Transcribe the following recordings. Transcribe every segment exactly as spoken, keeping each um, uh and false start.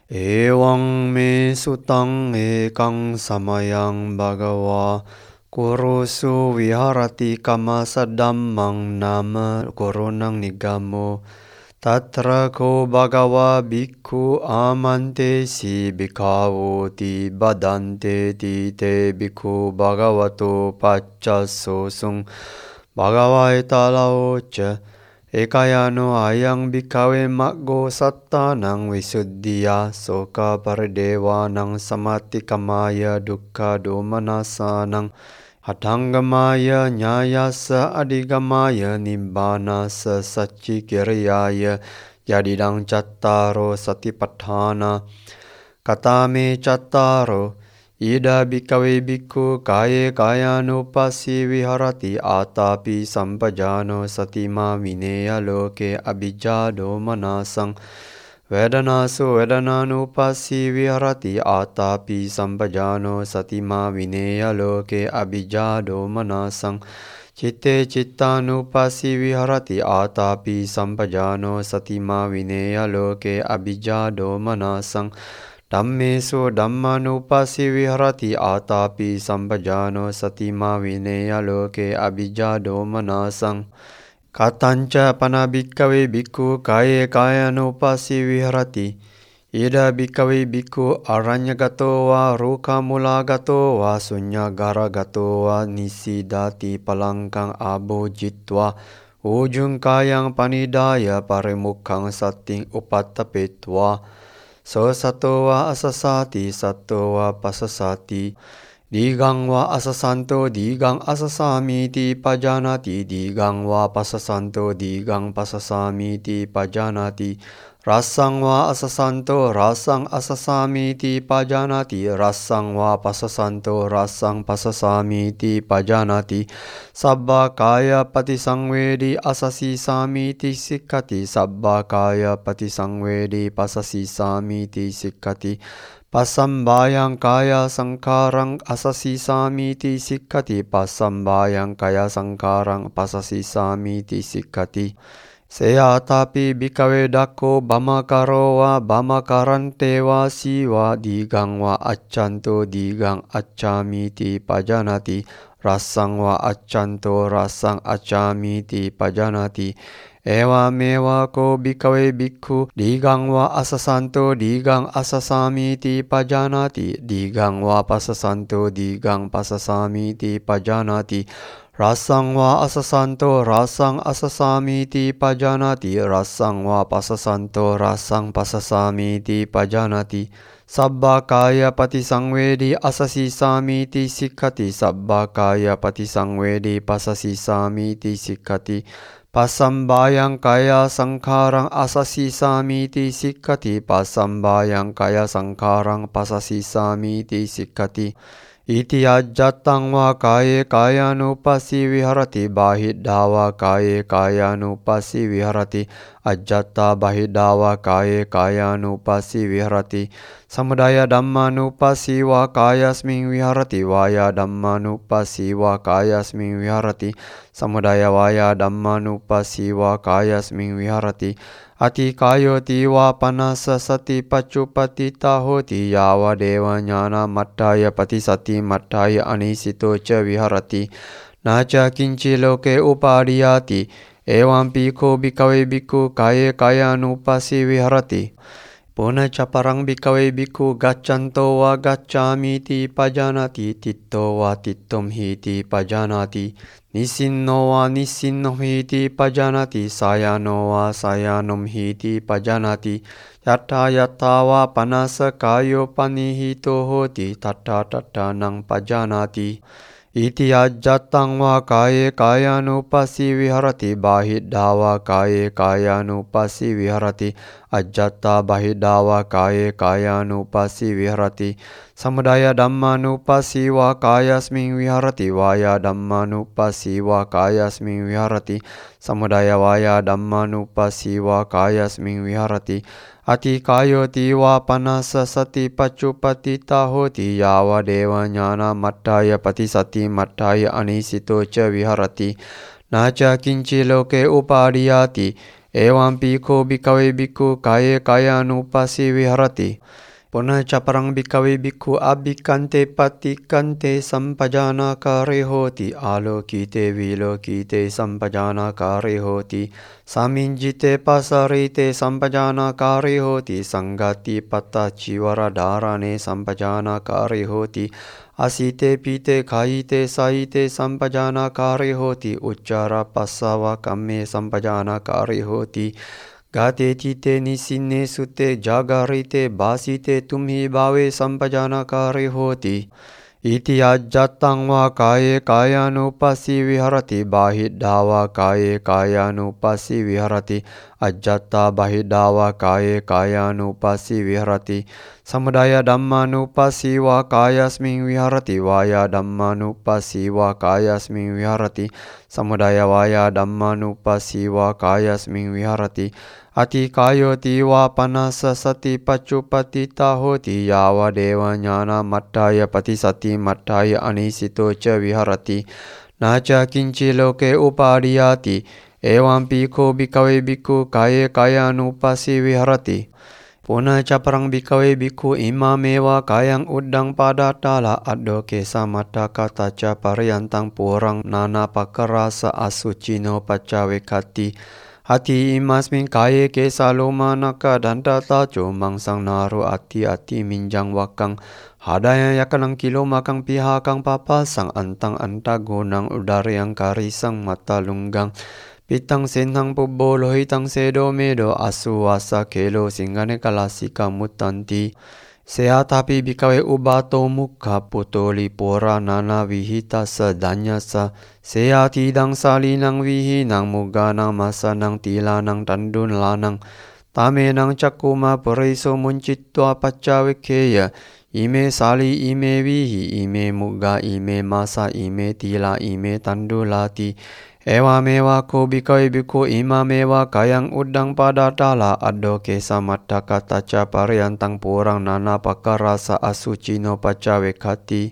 Ewang me sutang ekang samayang bhagava kurusu viharati kama sadammang nama koronang nigamo tatra ko bhagava bhikkhu amante si bhikkhavu ti badante ti te bhikkhu bhagavato paccasso sung bhagava etalao ca ekayano ayang bhikkhave maggo sattanang visuddhiya soka paridevanang samatikamaya dukkha domanasanang hatanggamaya nyayasa adigamaya nibbanasa saccikiriyaya yadidang cattaro satipatthana katame cattaro ida bhikkhave bhikkhu kaye kayanupassi viharati atapi sampajano satima vineya loke abhijjado manasang vedanasu vedananupassi viharati atapi sampajano satima vineya loke abhijjado manasang citte cittanupassi viharati atapi sampajano satima vineya loke abhijjado manasang Dhammesu dhammanupassi viharati atapi sampajano satima vineya loke abhijjado manasang katanca pana bhikkave bhikkhu kaye kayanupassi viharati ida bhikkave bhikkhu aranyagato wa rukamulagato wa sunyagara-gato wa nisidati palangkang abhojitwa ujung kayang panidaya parimukhang sating upattapetwa so sato wa asasati sato wa pasasati digang wa asasanto digang asasami ti pajanati digang wa pasasanto digang pasasami ti pajanati rasang wa asasanto rasang asasami ti pajanati rasang wa pasasanto rasang pasasami ti pajanati sabba kaya patisangvedi asasi sami ti sikkati sabba kaya patisangvedi pasasi sami ti sikkati pasambayang kaya sangkarang asasi sami ti sikkati pasambayang kaya sangkarang pasasi sami ti sikkati Seyatapi bhikkhave dakko bhamakaro wa bhamakarante wa siwa digang wa accanto digang accami ti pajanati rasang wa accanto rasang accami ti pajanati ewa mewa ko bhikkhave bhikkhu digang wa asasanto digang asasami ti pajanati digang wa pasasanto digang pasasami ti pajanati rasang wa asasanto rasang asasami ti pajanati rasang wa pasasanto rasang pasasami ti pajanati sabba kaya patisangvedi asasi sami ti sikkati sabba kaya patisangvedi pasasi sami ti sikkati pasambayang kaya sangkarang asasi sami ti sikkati pasambayang kaya sangkarang pasasi sami ti sikkati iti ajjatang wa kaye kayanupassi viharati bahiddawa kaye kayanupassi viharati ajjatta bahiddawa kaye kayanupassi viharati samudaya dhammanupassi wa kayasming viharati vaya dhammanupassi wa kayasming viharati samudaya vaya dhammanupassi wa kayasming viharati ati kayo tiwa panasa sati pacupatita hoti yawa dewa nyana mattaya patisati mattaya anisito ca viharati naca kinci loke upadiyati evam piko bhikkhave bhikkhu kaye kayanupassi viharati Puna caparang bhikkhave bhikkhu gaccanto wa gaccami ti pajanati titto wa tittom hiti pajanati nisinno wa nisinnom hiti pajanati sayano wa sayanom hiti pajanati yatta yatta wa panasa kayo panihito hoti tatta tatta nang pajanati iti ajjatang wa kaye kayanupassi viharati bahiddawa kaye kayanupassi viharati ajjatta bahiddawa kaye kayanupassi viharati samudaya dhammanupassi wa kayasming viharati vaya dhammanupassi wa kayasming viharati samudaya vaya dhammanupassi wa kayasming viharati ati kayo tiwa panasa sati pacupatita hoti yawa dewa nyana mattaya patisati mattaya anisito ca viharati naca kinci loke upadiyati Evam bhikkhu bhikkhave bhikkhu kaye kayanupassi viharati. Punah caparang bhikkhave bhikkhu abhikante patikante sampajanakare hoti alokite vilokite sampajanakare hoti saminjite pasarite sampajanakare hoti sanggati patta chivara dharane sampajanakare hoti asite pite khaite saite sampajanakare hoti uchara passava kamme sampajanakare hoti Gate tite nisine sute jagarite basite tumhi bhave sampajanakare hoti. Iti ajjatang va kaye kayanupassi viharati bahidhava kaye kayanupassi viharati ajjatta bahidhava kaye kayanupassi viharati samudaya dhammanupassi va kayasmin viharati vaya dhammanupassi va kayasmin viharati samudaya vaya dhammanupassi va kayasmin viharati Ati kayoti va panasa sati pachupatita hoti yava deva jnana mattaya patisati mattaya anisito ca viharati naca kinci loke upadiyati evam bhikkhu bhikkhave bhikkhu kaye kayanupassi viharati. Punah caparang bhikkhave bhikkhu imameva kayang uddang padatala addo kesa mata kata ca pariyantang purang nana pakarasa asucino pacavekati Hati imasmin kaye kesa lomanaka dantata mangsang naru ati ati minjang wakang hadaya yakanang kilo makang pihakang papasang antang antagonang udara yang karisang mata lunggang pitang senhang pubolo hitang sedo medo asuwasa kelo singgane kalasika mutanti Seatapi bhikkhave ubato mukha putoli pora nana vihita sedanya sa Seatidang salinang vihinang muganang masanang tilanang tandun lanang Tamenang cakuma periso muncitwa paccavekeya Ime sali ime vihi ime muga ime masa ime tila ime tandulati Ewa mewa ko bhikkave bhikkhu imamewa kayang udang padatala addo kesa matta kata ca pariyantang purang nana pakarasa asucino pacavekati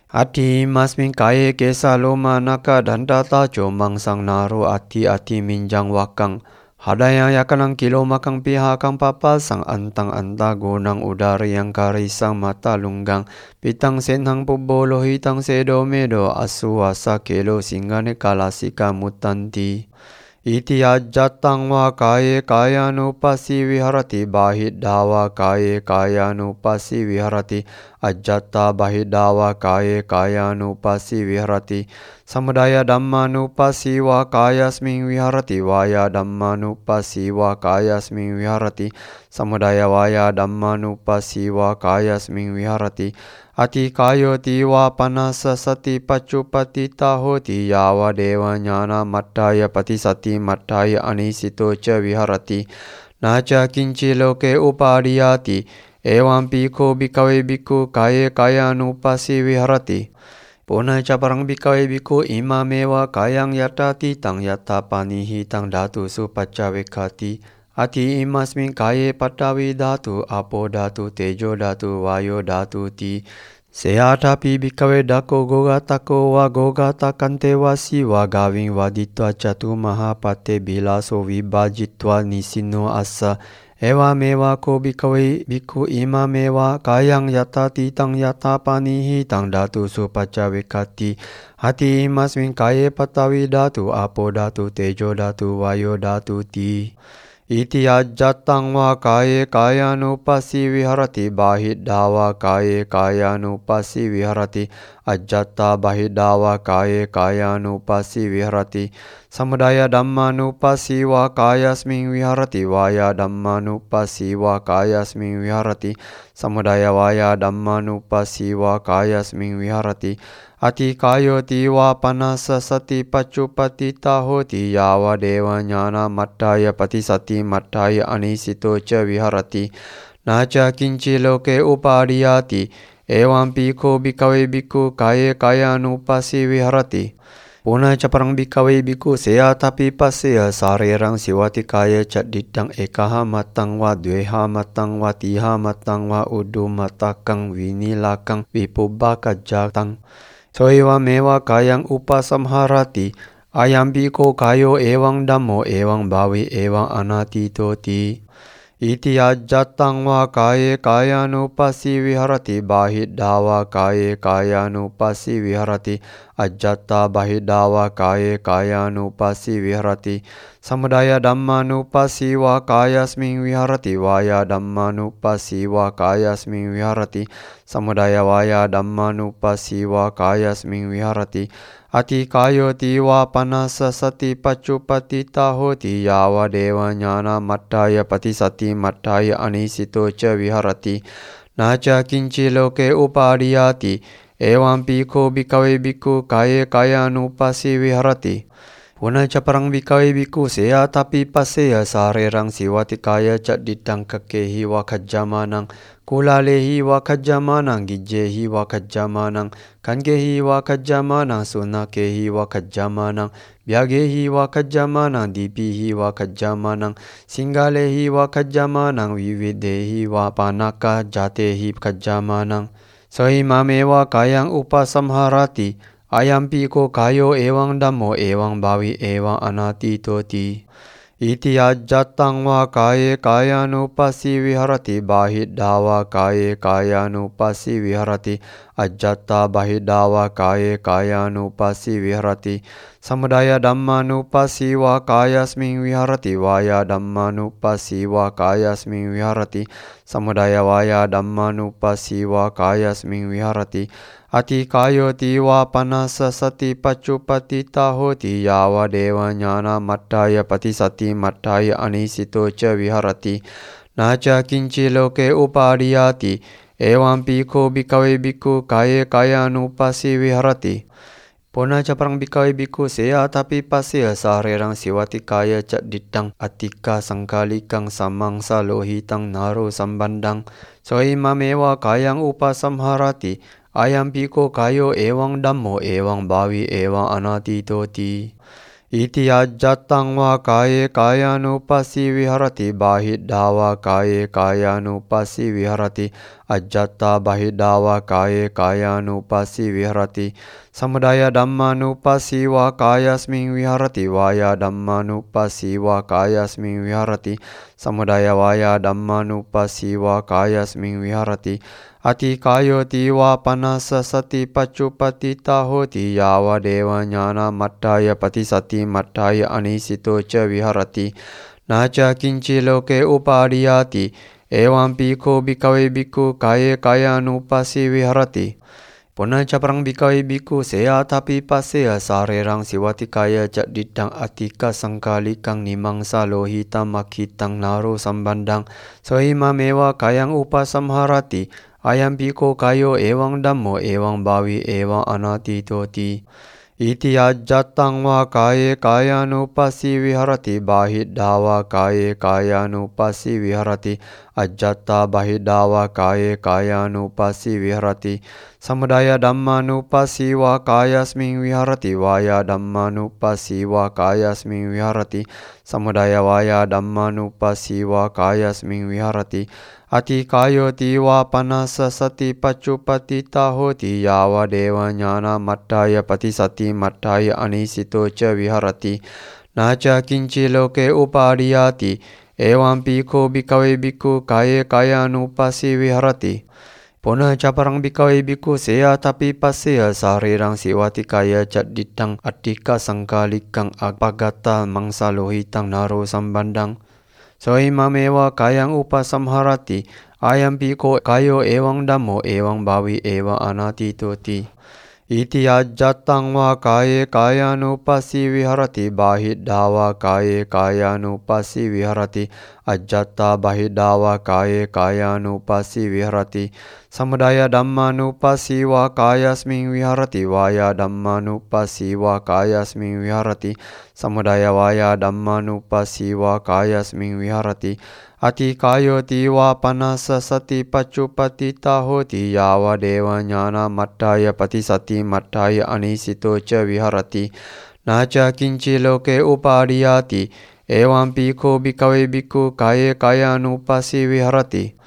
Ati masmin kaye kesa loma naka dantata mangsang naru ati ati minjang wakang Hadaya yakanang kilo makang pihakang papasang antang antagonang udara yang karisang mata lunggang pitang senhang pubolo hitang sedo medo asuwasa kelo singgane kalasika mutanti Iti ajjatang va kaye kayanupassi viharati bahidhava kaye kayanupassi viharati ajjatta bahidhava kaye kayanupassi viharati samudaya dhammanupassi va kayasmin viharati vaya dhammanupassi va kayasmin viharati samudaya vaya dhammanupassi va kayasmin viharati Ati kayoti va panasa sati pachupatita hoti yava deva jnana mattaya patisati mattaya anisito ca viharati naca kinci loke upadiyati evam bhikkhu bhikkhave bhikkhu kaye kayanupassi viharati Punah caparang bhikkhave bhikkhu imameva kayang yatati tang yatapani hitang datu supacavekati Ati imasmin kaye patavi dhatu apo dhatu tejo dhatu vayo dhatu ti Seatapi bhikkhave dako gogatako wa gogata kante wa siwa gaving vaditva catu mahapate bilaso vibhajitva nisino asa Ewa mewa ko bhikkhave bhikkhu imameva kayang yatati tang yatapani hitang datu supacavekati Hati imasmin kaye patavi dhatu apo dhatu tejo dhatu vayo dhatu ti Iti ajjatang va kaye kayanupassi viharati bahidhava kaye kayanupassi viharati ajjatta bahidhava kaye kayanupassi viharati samudaya dhammanupassi va kayasmin viharati vaya dhammanupassi va kayasmin viharati samudaya vaya dhammanupassi va kayasmin viharati Ati kayoti va panasa sati pachupatita hoti yava deva jnana mattaya patisati mattaya anisito ca viharati naca kinci loke upadiyati evam bhikkhu bhikkhave bhikkhu kaye kayanupassi viharati Punah caparang bhikkhave bhikkhu seatapi passeya sarirang siwati kaya caditang ekaha matang va dveha matang va tiha matang va udu matakang vinilakang vipubaka jatang Soiwa mewa kayang upasamharati Ayam biko kayo ewang dhammo ewang bhavi ewang anatitoti. Iti ajjatang va kaye kayanupassi viharati bahiddhava kaye kayanupassi viharati ajjatta bahiddhava kaye kayanupassi viharati samudaya dhammanupassi va kayasmin viharati vaya dhammanupassi va kayasmin viharati samudaya vaya dhammanupassi va kayasmin viharati ati kayo tiwa panasa sati pacupatita hoti yawa dewa jnana mattaya patisati mattaya anisito ca viharati naca kinci loke upadiyati evam piko bikawe biku kaye kayanupassi viharati Puna caparang bikawe biku seya tapi paseya sarerang siwati kaya cak ditang kekehi wakajamanang kulalehi wakajamanang gijehi wakajamanang kangehi wakajamanang sunakehi wakajamanang biagehi wakajamanang dipihi wakajamanang singgalehi wakajamanang vividehi wapanaka jatehi kajamanang sohimamewa kayang upasamharati Ayam piko kayo ewang dhammo ewang bhavi ewang anatitoti. Iti ajjatang va kaye kayanupassi viharati bahiddhava kaye kayanupassi viharati ajjatta bahiddhava kaye kayanupassi viharati samudaya dhammanupassi va kayasmin viharati vaya dhammanupassi va kayasmin viharati samudaya vaya dhammanupassi va kayasmin viharati Ati kayo tiwa panasa sati pacupatita hoti yawa dewa jnana mattaya patisati mattaya anisito ca viharati naca kinci loke upadiyati evam piko bikawe biku kaye kayanupassi viharati Pona caparang bikawe biku seya tapi pasya sarerang siwati kaya cak ditang atika sangkalikang samangsa lohitang naro sambandang sohimamewa kayang upasamharati Ayam piko kayo ewang dhammo ewang bhavi ewang anatitoti. Iti ajjatang va kaye kayanupassi viharati bahiddhava kaye kayanupassi viharati ajjatta bahiddhava kaye kayanupassi viharati samudaya dhammanupassi va kayasmin viharati vaya dhammanupassi va kayasmin viharati samudaya vaya dhammanupassi va kayasmin viharati Ati kayo tiwa panasa sati pacupatita hoti yawa dewa jnana mattaya patisati mattaya anisito ca viharati naca kinci loke upadiyati evam piko bikawe biku kaye kayanupassi viharati Puna caparang bikawe biku seya tapi paseya sarerang siwati kaya cak ditang atika sangkalikang nimangsa lohitam makhitang naro sambandang sohimamewa kayang upasamharati Ayam piko kayo ewang dhammo ewang bhavi ewang anatitoti. Iti ajjatang va kaye kayanupassi viharati bahiddhava kaye kayanupassi viharati ajjatta bahiddhava kaye kayanupassi viharati samudaya dhammanupassi va kayasmin viharati vaya dhammanupassi va kayasmin viharati samudaya vaya dhammanupassi va kayasmin viharati Ati kayo tiwa panasa sati pacupatita hoti yawa dewa jnana mattaya patisati mattaya anisito ca viharati naca kinci loke upadiyati evam piko bikawe biku kaye kayanupassi viharati Puna caparang bikawe biku seya tapi pasya sarerang siwati kaya cak ditang atika sangkalikang apagata mangsa lohitang naro sambandang sohimamewa kayang upasamharati ayam piko kayo ewang dhammo ewang bhavi ewang anatitoti. Iti ajjatang va kaye kayanupassi viharati bahiddhava kaye kayanupassi viharati ajjatta bahiddhava kaye kayanupassi viharati samudaya dhammanupassi va kayasmin viharati vaya dhammanupassi va kayasmin viharati samudaya vaya dhammanupassi va kayasmin viharati Ati kayo tiwa panasa sati pacupatita hoti yawa dewa jnana mattaya patisati mattaya anisito ca viharati naca kinci loke upadiyati evam piko bikawe biku kaye kayanupassi viharati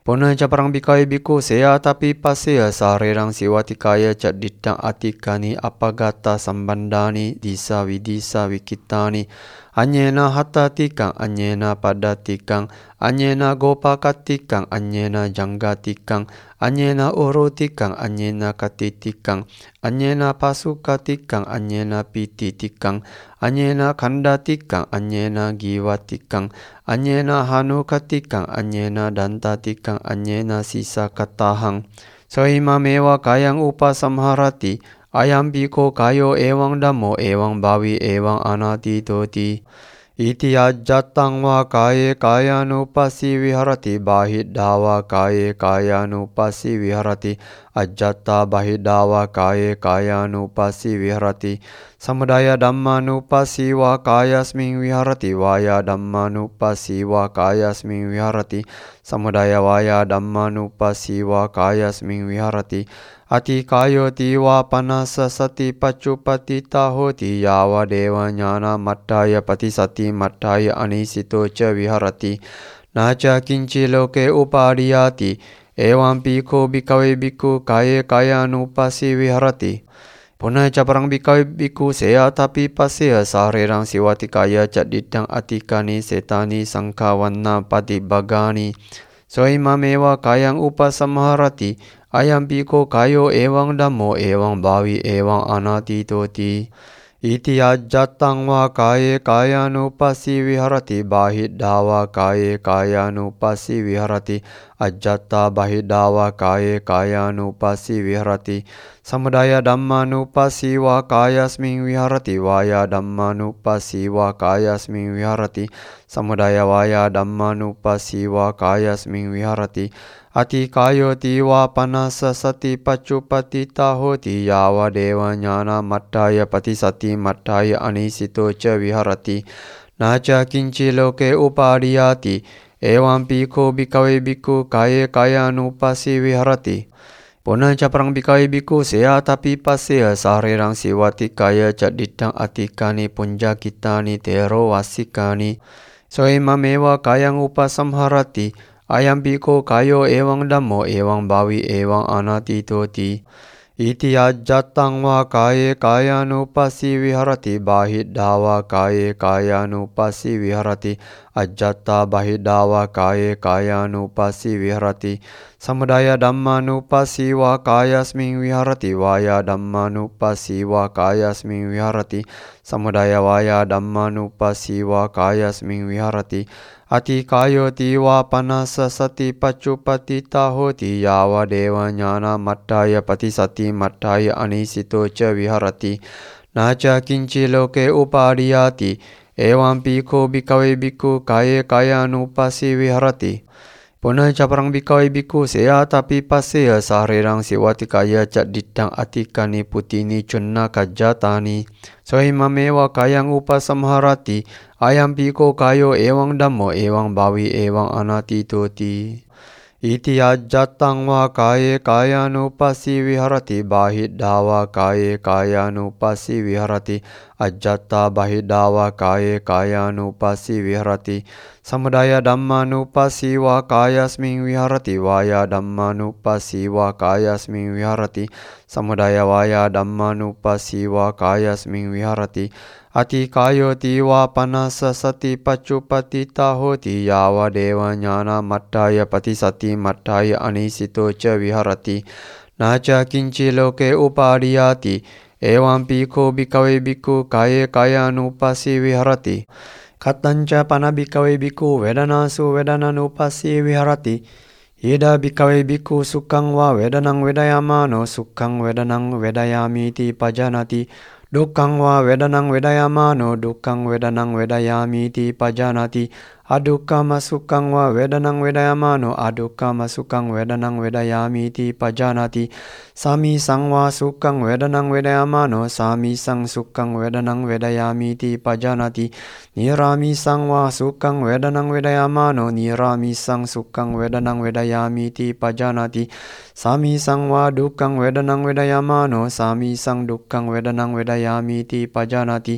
Puna caparang bikawe biku sea tapi pasea sarerang siwatikaya cat ditang atikani apagata sambandani disa widisa wikitani anyena hata tikang anyena pada tikang anyena gopa katikang anyena jangga tikang anyena uru tikang anyena kati tikang anyena pasuka tikang anyena piti tikang anyena kanda tikang anyena giwa tikang anyena hanu katikang anyena danta tikang anyena sisa katahang sohima mewa kayang upa samharati ayam biko kayo ewang damo ewang bawi ewang anati toti iti ajatang wa kaye kayanupasi viharati bahiddawa kaye kayanupasi viharati ajata bahiddawa kaye kayanupasi viharati samudaya dhammanupasi wa kayasming viharati waya dhammanupasi wa kayasming viharati samudaya waya dhammanupasi wa kayasming viharati ati kayo tiwa panasa sati pacupati tahoti yawa dewa nyana mattaya pati sati mattaya anisito ca viharati naca kinci loke upadiyati evam piko bikawe biku kaye kayanupasi viharati puna caparang bikawe biku sea tapi pasea sarerang siwatikaya cat ditang atikani setani sangkawanna pati bagani soima mewa kayang upasamharati ayam biko kayo ewang damo ewang bawi ewang anati toti iti ajatang wa kaye kayanupasi viharati bahiddawa kaye kayanupasi viharati ajata bahiddawa kaye kayanupasi viharati samudaya dhammanupasi wa kayasming viharati waya dhammanupasi wa kayasming viharati samudaya waya dhammanupasi wa kayasming viharati ati kayo tiwa panasa sati pacupati tahoti yawa dewa nyana mattaya pati sati mattaya anisito ca viharati naca kinci loke upadiyati evam piko bikawe biku kaye kayanupasi viharati puna caparang bikawe biku sea tapi pasea sarerang siwatikaya cat ditang atikani punjakitani tero wasikani soima mewa kayang upasamharati ayam biko kayo ewang damo ewang bawi ewang anati toti iti ajatang wa kaye kayanupasi viharati bahiddawa kaye kayanupasi viharati ajata bahiddawa kaye kayanupasi viharati samudaya dhammanupasi wa kayasming viharati waya dhammanupasi wa kayasming viharati samudaya waya dhammanupasi wa kayasming viharati ati kayo tiwa panasa sati pacupati tahoti yawa dewa nyana mattaya pati sati mattaya anisito ca viharati naca kinci loke upadiyati evam piko bikawe biku kaye kayanupasi viharati puna caparang bikawe biku sea tapi pasea sarerang siwatikaya cat ditang atikani putini cunna kajatani sohima mewa kayang upasamharati ayam piko kayo ewang damo ewang bawi ewang anati toti iti ajatang wa kaye kayanupasi viharati bahiddawa kaye kayanupasi viharati ajata bahiddawa kaye kayanupasi viharati samudaya dhammanupasi wa kayasming viharati waya dhammanupasi wa kayasming viharati samudaya waya dhammanupasi wa kayasming viharati ati kayo tiwa panasa sati pacupati tahoti yawa dewa nyana mattaya pati sati mattaya anisito ca viharati naca kinci loke upadiyati evam piko bikawe biku kaye kayanupasi viharati katanca pana bikawe biku vedanasu vedananupasi viharati ida bikawe biku sukang wa vedanang vedayamano sukang vedanang vedayamiti pajanati dukkang wa vedanang vedayamano dukkang vedanang vedayamiti pajanati adukka masukang wa vedanang vedayamano adukka masukang vedanang vedayamiti pajanati sami sang wa sukang vedanang vedayamano sami sang sukang vedanang vedayamiti pajanati nirami sang wa sukang vedanang vedayamano nirami sang sukang vedanang vedayamiti pajanati sami sang wa dukkang vedanang vedayamano sami sang dukkang vedanang vedayamiti pajanati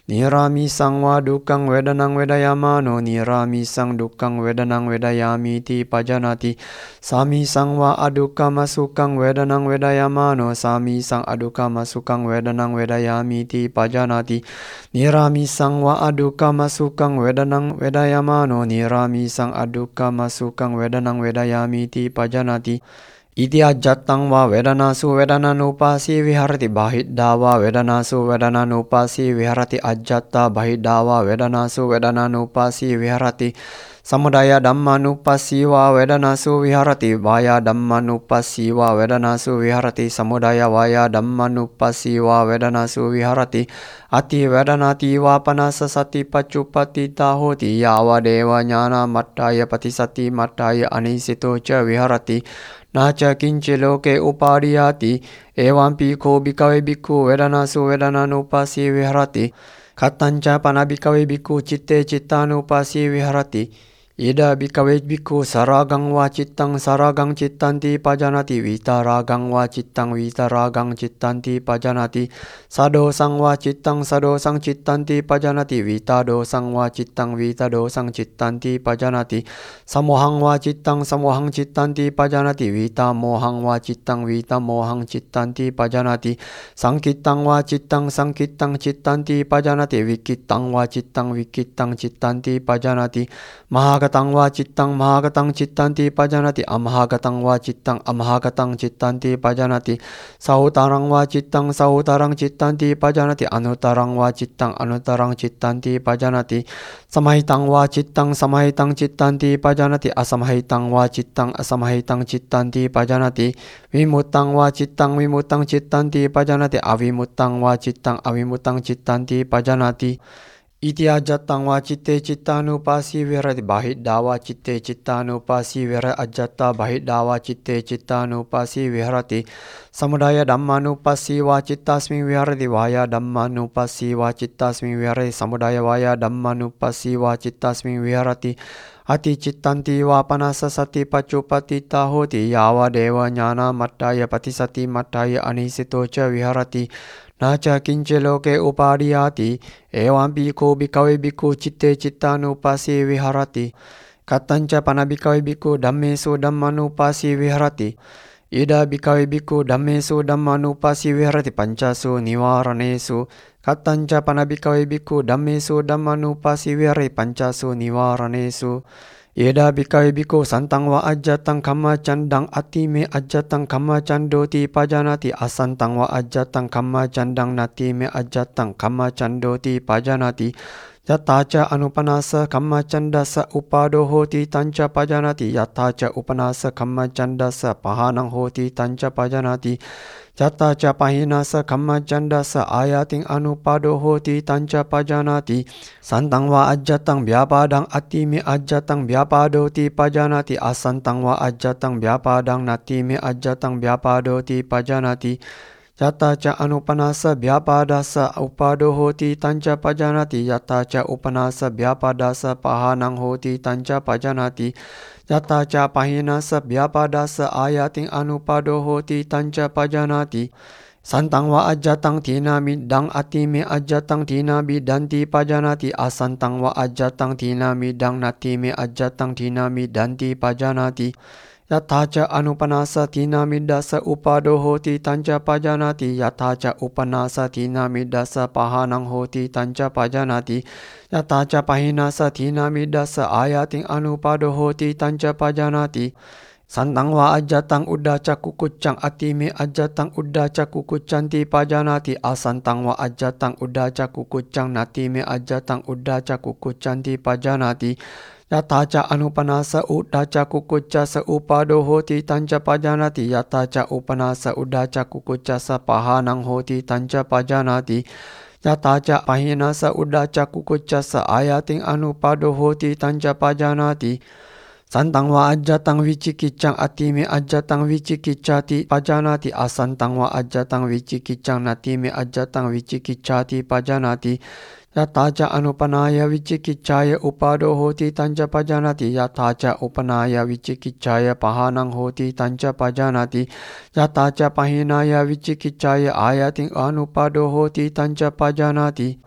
Niramisang wa dukkang vedanang vedayamano niramisang dukkang vedanang vedayami ti pajanati. Samisang wa adukkam asukang vedanang vedayamano samisang adukkam asukang vedanang vedayami ti pajanati. Niramisang wa adukkam asukang vedanang vedayamano niramisang adukkam asukang vedanang vedayami ti pajanati. Iti ajatang wa vedanasu vedananupasi viharati bahiddawa vedanasu vedananupasi viharati ajatta bahiddawa vedanasu vedananupasi viharati. Samudaya dhammanupasi wa vedanasu viharati vaya dhammanupasi wa vedanasu viharati samudaya vaya dhammanupasi wa vedanasu viharati. Ati vedanati wa panasa sati pacupati tahoti yawa dewa nyana mattaya patisati mattaya anisito ca viharati. Naca kinci loke upadiyati evampi ko bikawe biku vedanasu vedananupasi viharati. Katanca panabikawe biku citte cittanupasi viharati. Ida bikawe biku saragang wa cittang saragang cittanti pajanati vitaragang wa cittang vitaragang cittanti pajanati. Sadosang wa cittang sadosang cittanti pajanati vitadosang wa cittang vitadosang cittanti pajanati. Samohang wa cittang samohang cittanti pajanati vitamohang wa cittang vitamohang cittanti pajanati. Sangkitang wa cittang sangkitang cittanti pajanati vikitang wa cittang vikitang cittanti pajanati. Mahagatang wa cittang mahagatang cittanti pajanati amahagatang wa cittang amahagatang cittanti pajanati. Sahutarang wa cittang sahutarang cittanti pajanati anutarang wa cittang anutarang cittanti pajanati. Samahitang wa cittang samahitang cittanti pajanati asamahitang wa cittang asamahitang cittanti pajanati. Vimutang wa cittang vimutang cittanti pajanati avimutang wa cittang avimutang cittanti pajanati. Iti ajatang wa citte cittanupasi viharati bahiddawa citte cittanupasi viharati ajatta bahiddawa citte cittanupasi viharati. Samudaya dhammanupasi wa cittasming viharati vaya dhammanupasi wa cittasming viharati samudaya vaya dhammanupasi wa cittasming viharati. Ati cittanti wa panasa sati pacupati tahoti yawa dewa nyana mattaya patisati mattaya anisito ca viharati. Naca kinci loke upadiyati evampi ko bikawe biku citte cittanupasi viharati. Katanca panabikawe biku dhammesu dhammanupasi viharati. Ida bikawe biku dhammesu dhammanupasi viharati pancasu nivaranesu. Katanca panabikawe biku dhammesu dhammanupasi viharati pancasu nivaranesu. Ida bikawe biku santang wa ajatang kamma candang atime ajatang kamma candoti pajanati asantang wa ajatang kamma candang natime ajatang kamma candoti pajanati. Yataca anupanasa kamma candasa upado hoti tanca pajanati yataca upanasa kamma candasa pahanang hoti tanca pajanati. Yataca pahinasa kamma candasa ayating anupado hoti tanca pajanati. Santang wa ajatang byapadang atime ajatang byapadoti pajanati asantang wa ajatang byapadang natime ajatang byapadoti pajanati. Yataca anupanasa byapadasa upado hoti tanca pajanati yataca upanasa byapadasa pahanang hoti tanca pajanati. Yataca pahinasa byapadasa ayating anupado hoti tanca pajanati. Santang wa ajatang tina midang atime ajatang tina bidanti pajanati asantang wa ajatang tina midang natime ajatang tina midanti pajanati. Yataca anupanasa tina midasa upado hoti tanca pajanati yataca upanasa tina midasa pahanang hoti tanca pajanati. Yataca pahinasa tina midasa ayating anupado hoti tanca pajanati. Santang wa ajatang udaca kukucang atime ajatang udaca kukucanti pajanati asantang wa ajatang udaca kukucang natime ajatang udaca kukucanti pajanati. Yataca anupanasa udaca kukuca sa upado hoti tanca pajanati yataca upanasa udaca kukuca sa pahanang hoti tanca pajanati. Yataca pahinasa udaca kukuca sa ayating anupado hoti tanca pajanati. Santang wa ajatang vicikicang atime ajatang vicikicati pajanati asantang wa ajatang vicikicang natime ajatang vicikicati pajanati. Yataca anupanaya vicikicaya upado hoti tanca pajanati yataca upanaya vicikicaya pahanang hoti tanca pajanati. Yataca pahinaya vicikicaya ayating anupado hoti tanca pajanati.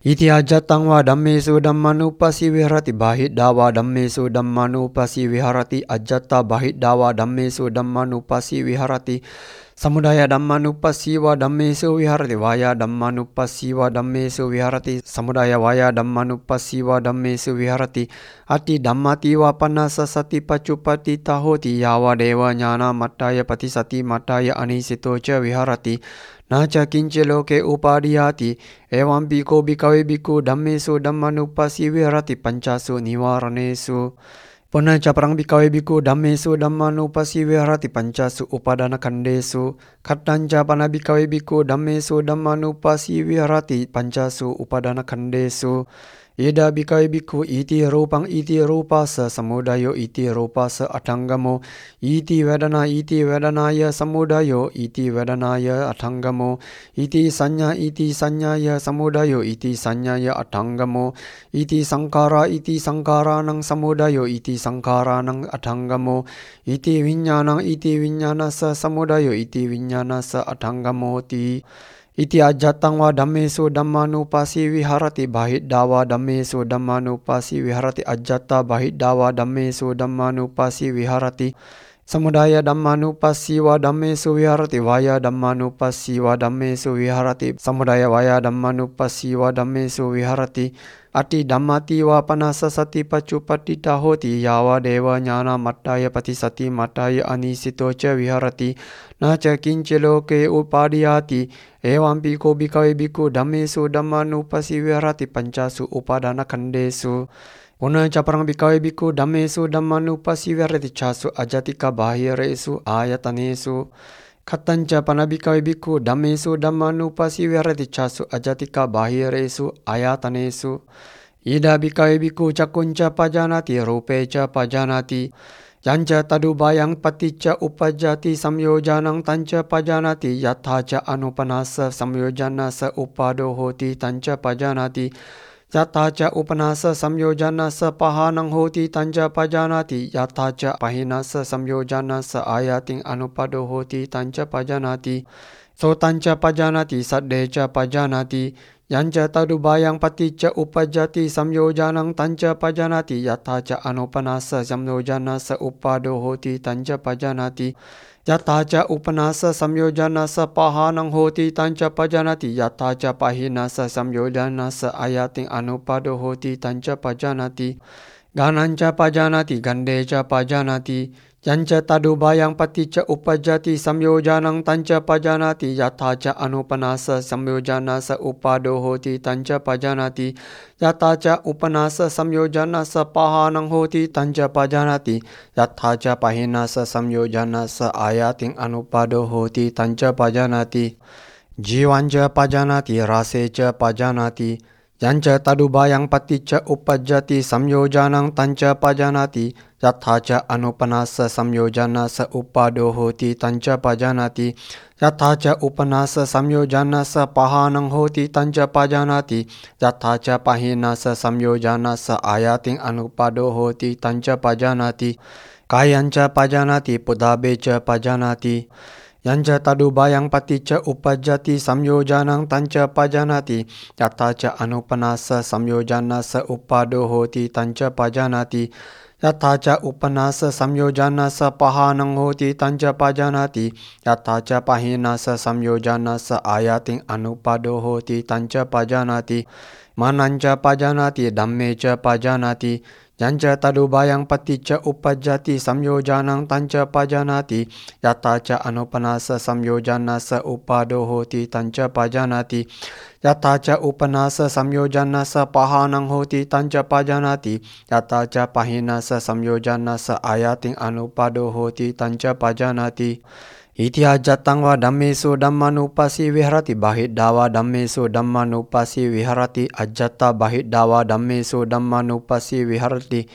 Iti ajatang wa dhammesu dhammanupasi viharati bahidda wa dhammesu dhammanupasi viharati ajatta bahidda wa dhammesu dhammanupasi viharati samudaya dhammanupasi wa dhammesu viharati vaya dhammanupasi wa dhammesu viharati samudaya vaya dhammanupasi wa dhammesu viharati ati dhammati wa panasa sati pacupati tahoti yawa deva jnana mattaya patisati mattaya anisito ca viharati naca kince loke upadiyati evam biko bikawe biku dhammesu dhammanupasi viharati pancasu nivaranesu Puna caparang bikawe biku dhammesu dhammanupasi viharati pancasu upadana kandesu kattanca pana bikawe biku dhammesu dhammanupasi viharati pancasu upadana kandesu Ida bikawe biku iti rupang iti rupasa samudayo iti rupasa atanggamo iti vedana iti vedanaya samudayo iti vedanaya atanggamo iti sanya iti sanyaya samudayo iti sanyaya atanggamo iti sankara iti sangkaranang samudayo iti sangkaranang atanggamo iti vinyanang iti vinyanasa samudayo iti vinyanasa atanggamo ti Iti ajatang wa dhammesu dhammanupasi viharati bahidda wa dhammesu dhammanupasi viharati ajatta bahidda wa dhammesu dhammanupasi viharati samudaya dhammanupasi wa dhammesu viharati vaya dhammanupasi wa dhammesu viharati samudaya vaya dhammanupasi wa dhammesu viharati ati dhammati wa panasa sati pacupati tahoti yawa deva jnana mattaya patisati mattaya anisito ca viharati naca kince loke upadiyati evam biko bikawe biku dhammesu dhammanupasi viharati pancasu upadana kandesu Puna caparang bikawe biku dhammesu dhammanupasi viharati casu ajatika bahiresu ayatanesu Kattanca pana bikawe biku dhammesu dhammanupasi viharati casu ajatika bahiresu ayatanesu Ida bikawe biku cakunca pajanati rupeca pajanati Yanca tadu bayang paticca upajati samyojanang tanca pajanati yathaca anupanasa samyojanasa upadohoti tanca pajanati Yathaca upanasa samyojanasa pahanang hoti tanca pajanati Yathaca pahinasa samyojanasa ayating anupadohoti tanca pajanati So tanca pajanati saddeca pajanati Yanca tadu bayang paticca upajati samyojanang tanca pajanati Yathaca anupanasa samyojanasa upadohoti tanca pajanati Yathaca upanasa samyojanasa pahanang hoti tanca pajanati Yathaca pahinasa samyojanasa ayating anupadohoti tanca pajanati Gananca pajanati gandeca pajanati Yanca tadu bayang paticca upajati samyojanang tanca pajanati Yathaca anupanasa samyojanasa upadohoti tanca pajanati Yathaca upanasa samyojanasa pahanang hoti tanca pajanati Yathaca pahinasa samyojanasa ayating anupadohoti tanca pajanati Jivanca pajanati raseca pajanati Yanca tadu bayang paticca upajati samyojanang tanca pajanati Yathaca anupanasa samyojanasa upadohoti tanca pajanati Yathaca upanasa samyojanasa pahanang hoti tanca pajanati Yathaca pahinasa samyojanasa ayating anupadohoti tanca pajanati Kayanca pajanati pudabeca pajanati Yanca tadu bayang paticca upajati samyojanang tanca pajanati Yathaca anupanasa samyojanasa upadohoti tanca pajanati Yathaca upanasa samyojanasa pahanang hoti tanca pajanati Yathaca pahinasa samyojanasa ayating anupadohoti tanca pajanati Mananca pajanati dhammeca pajanati Yanca tadu bayang paticca upajati samyojanang tanca pajanati Yathaca anupanasa samyojanasa upadohoti tanca pajanati Yathaca upanasa samyojanasa pahanang hoti tanca pajanati Yathaca pahinasa samyojanasa ayating anupadohoti tanca pajanati Iti ajatang wa dhammesu dhammanupasi viharati bahidda wa dhammesu dhammanupasi viharati ajatta bahidda wa dhammesu dhammanupasi viharati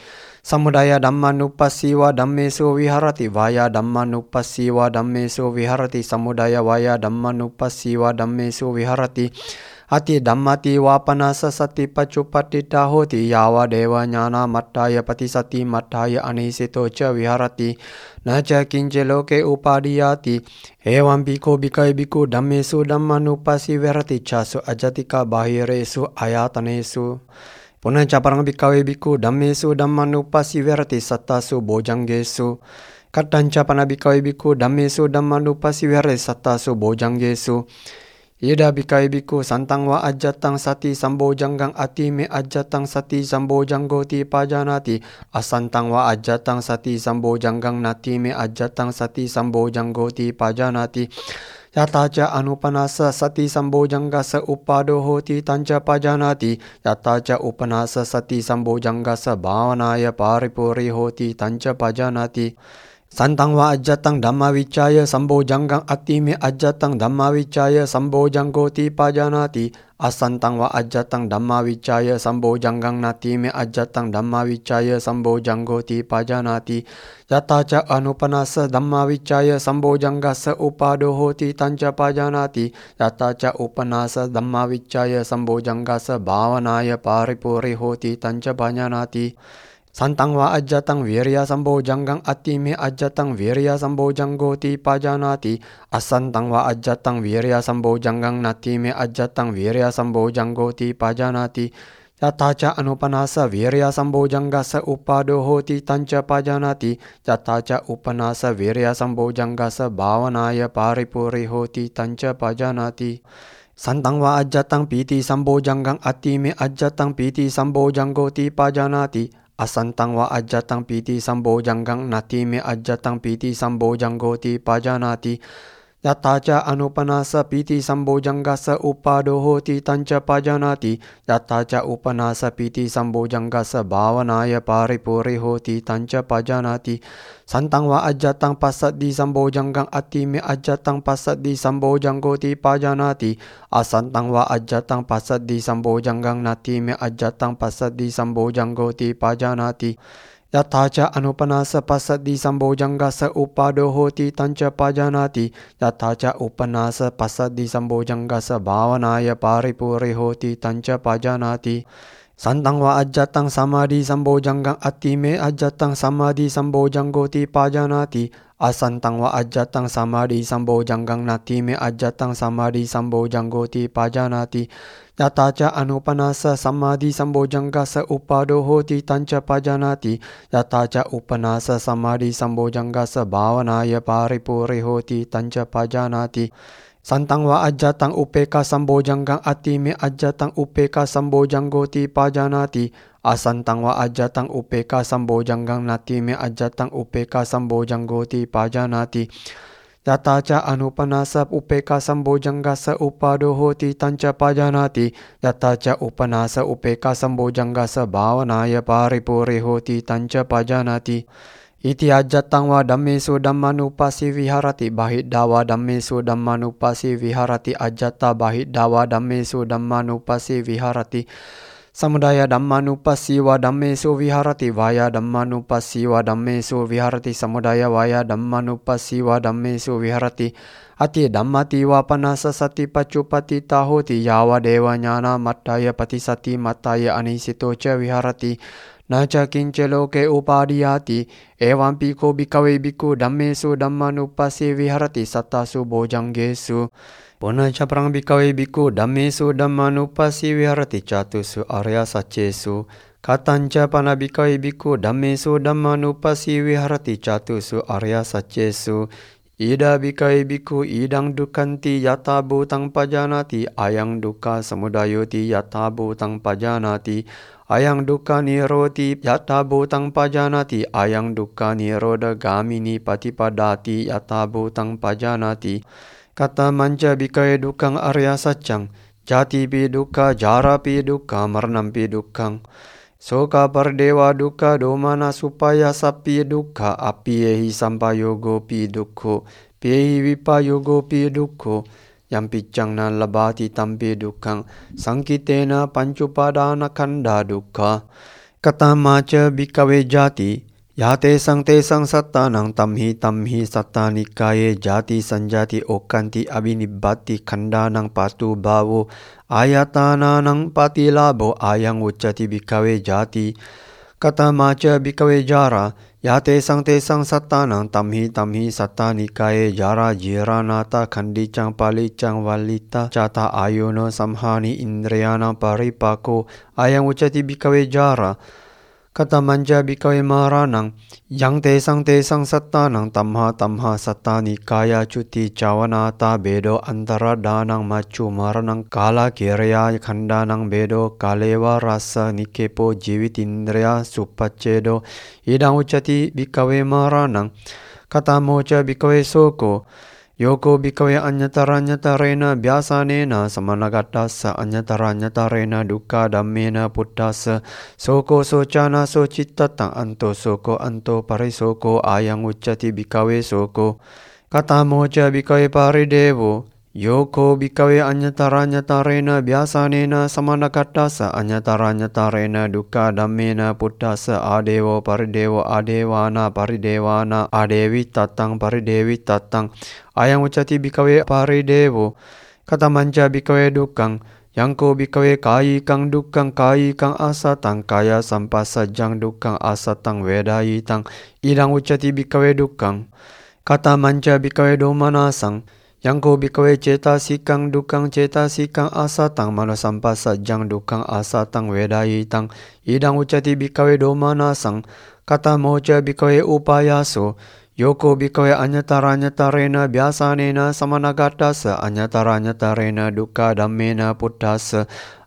Samudaya dhammanupassiva dhammesu viharati vaya dhammanupassiva dhammesu viharati samudaya vaya dhammanupassiva dhammesu viharati ati dhammati vapanasa sati paccupatita hoti yava deva jnana mattaya patisati mattaya anisito ca viharati naca kince loke upadiyati evam biko bikai biku dhammesu dhammanupassiva viharati casu ajatika bahiresu ayatanesu Punah caparang bikawe biku dhammesu dhammanupassiva viharati sattasu bojanggesu Katanca pana bikawe biku dhammesu dhammanupassiva viharati sattasu bojanggesu Ida bikawe biku santang wa ajatang sati sambojanggang ati me ajatang sati sambojanggoti pajanati asantang wa ajatang sati sambojanggang nati me ajatang sati sambojanggoti pajanati Yataca anupanasa sati sambojangga sa upado hoti tanca pajanati Yataca upanasa sati sambojangga sa bhavanaya paripuri hoti tanca pajanati Santang wa ajatang dhamma vicaya sambojanggang ati me ajatang dhamma vicaya sambojanggoti pajanati Asantang wa ajatang dhamma vicaya sambojanggang nati me ajatang dhamma vicaya sambojanggoti pajanati Yataca anupanasa dhamma vicaya sambojangga sa upado hoti tanca pajanati Yataca upanasa dhamma vicaya sambojangga sa bhavanaya paripuri hoti tanca pajanati Santang wa ajatang virya sambojanggang ati me ajatang virya sambojanggoti pajanati Asantang wa ajatang virya sambojanggang nati me ajatang virya sambojanggoti pajanati Yataca anupanasa virya sambojangga sa upado hoti tanca pajanati Yataca upanasa virya sambojangga sa bhavanaya paripuri hoti tanca pajanati Santang wa ajatang piti sambojanggang ati me ajatang piti sambojanggoti pajanati Asantang wa ajatang piti sambojanggang nati me ajatang piti sambojanggoti pajanati Yataca anupanasa piti sambojangga sa upado hoti tanca pajanati Yataca upanasa piti sambojangga sa bhavanaya paripuri hoti tanca pajanati Santang wa ajatang pasat di sambojanggang ati me ajatang pasat di sambojanggoti pajanati Asantang wa ajatang pasat di sambojanggang nati me ajatang pasat di sambojanggoti pajanati Yataca anupanasa pasat di sambojangga sa upado hoti tanca pajanati Yataca upanasa pasat di sambojangga sa bhavanaya paripuri hoti tanca pajanati Santang wa ajatang samadhi sambojanggang ati me ajatang samadhi sambojanggoti pajanati Asantang wa ajatang samadhi sambojanggang nati me ajatang samadhi sambojanggoti pajanati Yataca anupanasa samadhi sambojangga sa upado hoti tanca pajanati Yataca upanasa samadhi sambojangga sa bhavanaya paripuri hoti tanca pajanati Santang wa ajatang upeka sambojanggang ati me ajatang upeka sambojanggoti pajanati Asantang wa ajatang upeka sambojanggang nati me ajatang upeka sambojanggoti pajanati Yataca anupanasa upeka sambojangga sa upado hoti tanca pajanati Yataca upanasa upeka sambojangga sa bhavanaya paripuri hoti tanca pajanati Iti ajatang wa dhammesu dhammanupassiva viharati bahiddawa dhammesu dhammanupassiva viharati ajata bahiddawa dhammesu dhammanupassiva viharati Samudaya dhammanupassiva dhammesu viharati vaya dhammanupassiva dhammesu viharati samudaya vaya dhammanupassiva dhammesu viharati ati dhammati vapanasa sati paccupatita hoti yava deva jnana mattaya patisati mattaya anisito ca viharati Naca kince loke upadiyati evam piko bikawe biku dhammesu dhammanupassiva viharati sattasu bojanggesu Punah caprang bikawe biku dhammesu dhammanupassiva viharati catusu arya saccesu Katanca pana bikawe biku dhammesu dhammanupassiva viharati catusu arya saccesu Ida bikawe biku idang dukanti yata bhutang pajanati ayang dukkha samudayoti yata bhutang pajanati Ayang dukkha niroti yata bhutang pajanati ayang dukkha nirodha gamini patipadati yata bhutang pajanati Kata manca bikawe dukkang arya saccang jati pi dukkha jara pi dukkha marnam pi dukkhang Soka pardewa dukkha domana supaya sapi dukkha apiyehi sampayogo pi dukkho piyehi vipayogo pi dukkho yang piccang na labati tampi dukkhang sangkitena pancupadana kanda dukkha Katamaca bhikkhave jati yate sang te sang sattanang tamhi tamhi sattanikaye jati sanjati okanti abhinibbati khandanang patu bhavo ayatananang patilabo ayang uccati bhikkhave jati. Katamaca bhikkhave jara yate sang te sang sattanang tamhi tamhi sattanikaye jara jiranata khandicang palicang valita cata ayuno samhani indriyana paripako ayang uccati bhikkhave jara. Katamanja bhikkhave maranang yang te sang te sang sattanang tamha tamha sattanikaya cuti cawanata bedo antara danang macu maranang kala kirya khandanang bedo kalewa rasa nikepo jivitindriya supaccedo idang uccati bhikkhave maranang. Katamoca bhikkhave soko yoko bhikkhave anyataranyatarena bhyasanena samanagattassa anyataranyatarena dukkha dhammena puttassa soko socana socittatang anto soko anto parisoko ayang uccati bhikkhave soko. Katamoca bhikkhave paridevo yoko bhikkhave anyataranyatarena bhyasanena samanagattassa anyataranyatarena dukkha dhammena puttassa adevo paridevo adevana paridevana adevi tattang paridevi tattang ayang uccati bhikkhave paridevo. Katamanca bhikkhave dukkang yangko bhikkhave kayikang dukkang kayikang asatang kaya sampasajang dukkang asatang vedayitang idang uccati bhikkhave dukkang. Katamanca bhikkhave domanasang yangko bhikkhave cetasikang dukkang cetasikang asatang manasampasajang dukkang asatang vedayitang idang uccati bhikkhave domanasang. Katamoca bhikkhave upayaso yoko bhikkhave anyataranyatarena bhyasanena samanagattassa anyataranyatarena dukkha dhammena puttassa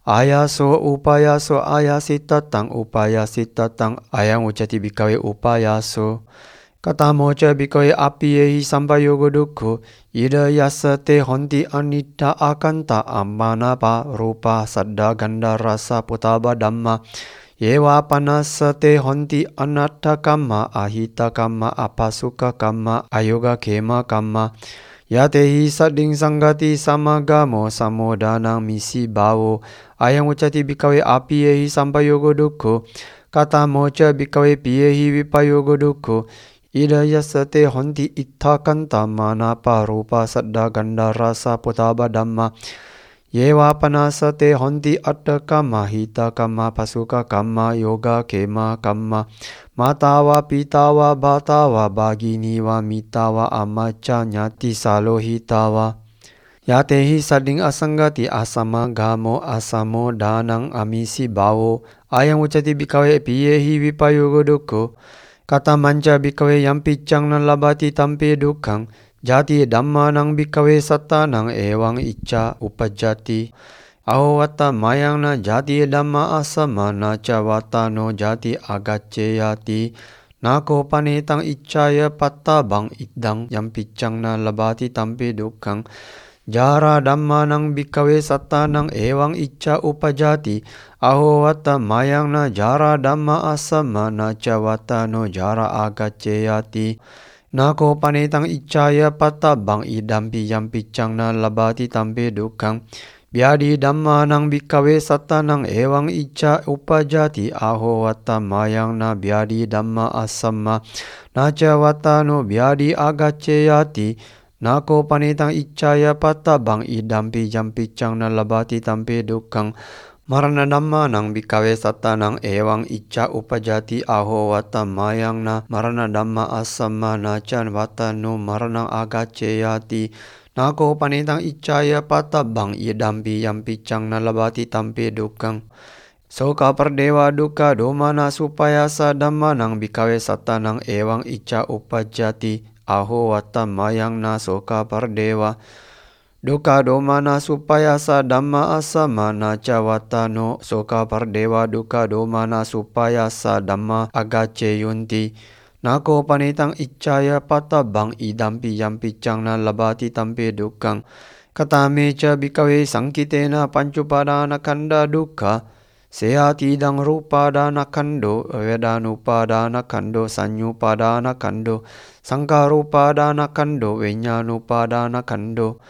ayaso upayaso ayasittatang upayasittatang ayang uccati bhikkhave upayaso. Katamoca bhikkhave apiyehi sampayogo dukkho ida yassa te honti anitta akanta ammanapa rupa saddha ganda rasa putaba dhamma yewa panassa te honti anatta kamma ahita kamma apasuka kamma ayoga kema kamma yatehi sadding sanggati samagamo samodanang misi bhavo ayang uccati bhikkhave apiyehi sampayogo dukkho. Katamoca bhikkhave piyehi vipayogo dukkho ida yassa te honti itthakanta manapa rupa saddha ganda rasa putaba dhamma yewa panasa te honti atta kamma hita kamma pasuka kamma yoga kema kamma matawa pitawa bhatawa bhaginiwa mitawa amaca nyati salohitawa yatehi sadding asanggati asamagamo asamo danang amisi bhavo ayang uccati bhikkhave piyehi vipayogo dukkho. Katamanca bhikkhave yampicang na labati tampe dukkang jati dhammanang bhikkhave sattanang ewang icca upajjati ahovatta mayang na jati dhamma asama na ca vatano jati agacceyati nako panetang iccaya pattabang iddang yampicang na labati tampe dukkang jara dhammanang bhikkhave sattanang ewang icca upajati ahovatta mayang na jara dhamma asama na ca vatano jara agacceyati nako panetang iccaya pattabang idampi yampicang na labati tampe dukkang biadi dhammanang bhikkhave sattanang ewang icca upajati ahovatta mayang na biadi dhamma asama na ca vatano biadi agacceyati nako panetang iccaya pattabang idampi yampicang na labati tampe dukkang marana dhammanang bhikkhave sattanang ewang icca upajati ahovatta mayang na marana dhamma asama na ca vatano maranang agacceyati nako panetang iccaya pattabang idampi yampicang na labati tampe dukkang. Soka pardewa dukkha domana supayasa dhammanang bhikkhave sattanang ewang icca upajati ahovatta mayang na soka pardewa dukkha domana supayasa dhamma asama na ca vatano soka pardewa dukkha domana supayasa dhamma agacceyunti nako panetang iccaya pattabang idampi yampicang na labati tampe dukkang. Katameca bhikkhave sankitena pancupadana kanda dukkha sehatidang rupadana kando vedanupadana kando sanyupadana kando sangkarupadana kando venyanupadana kando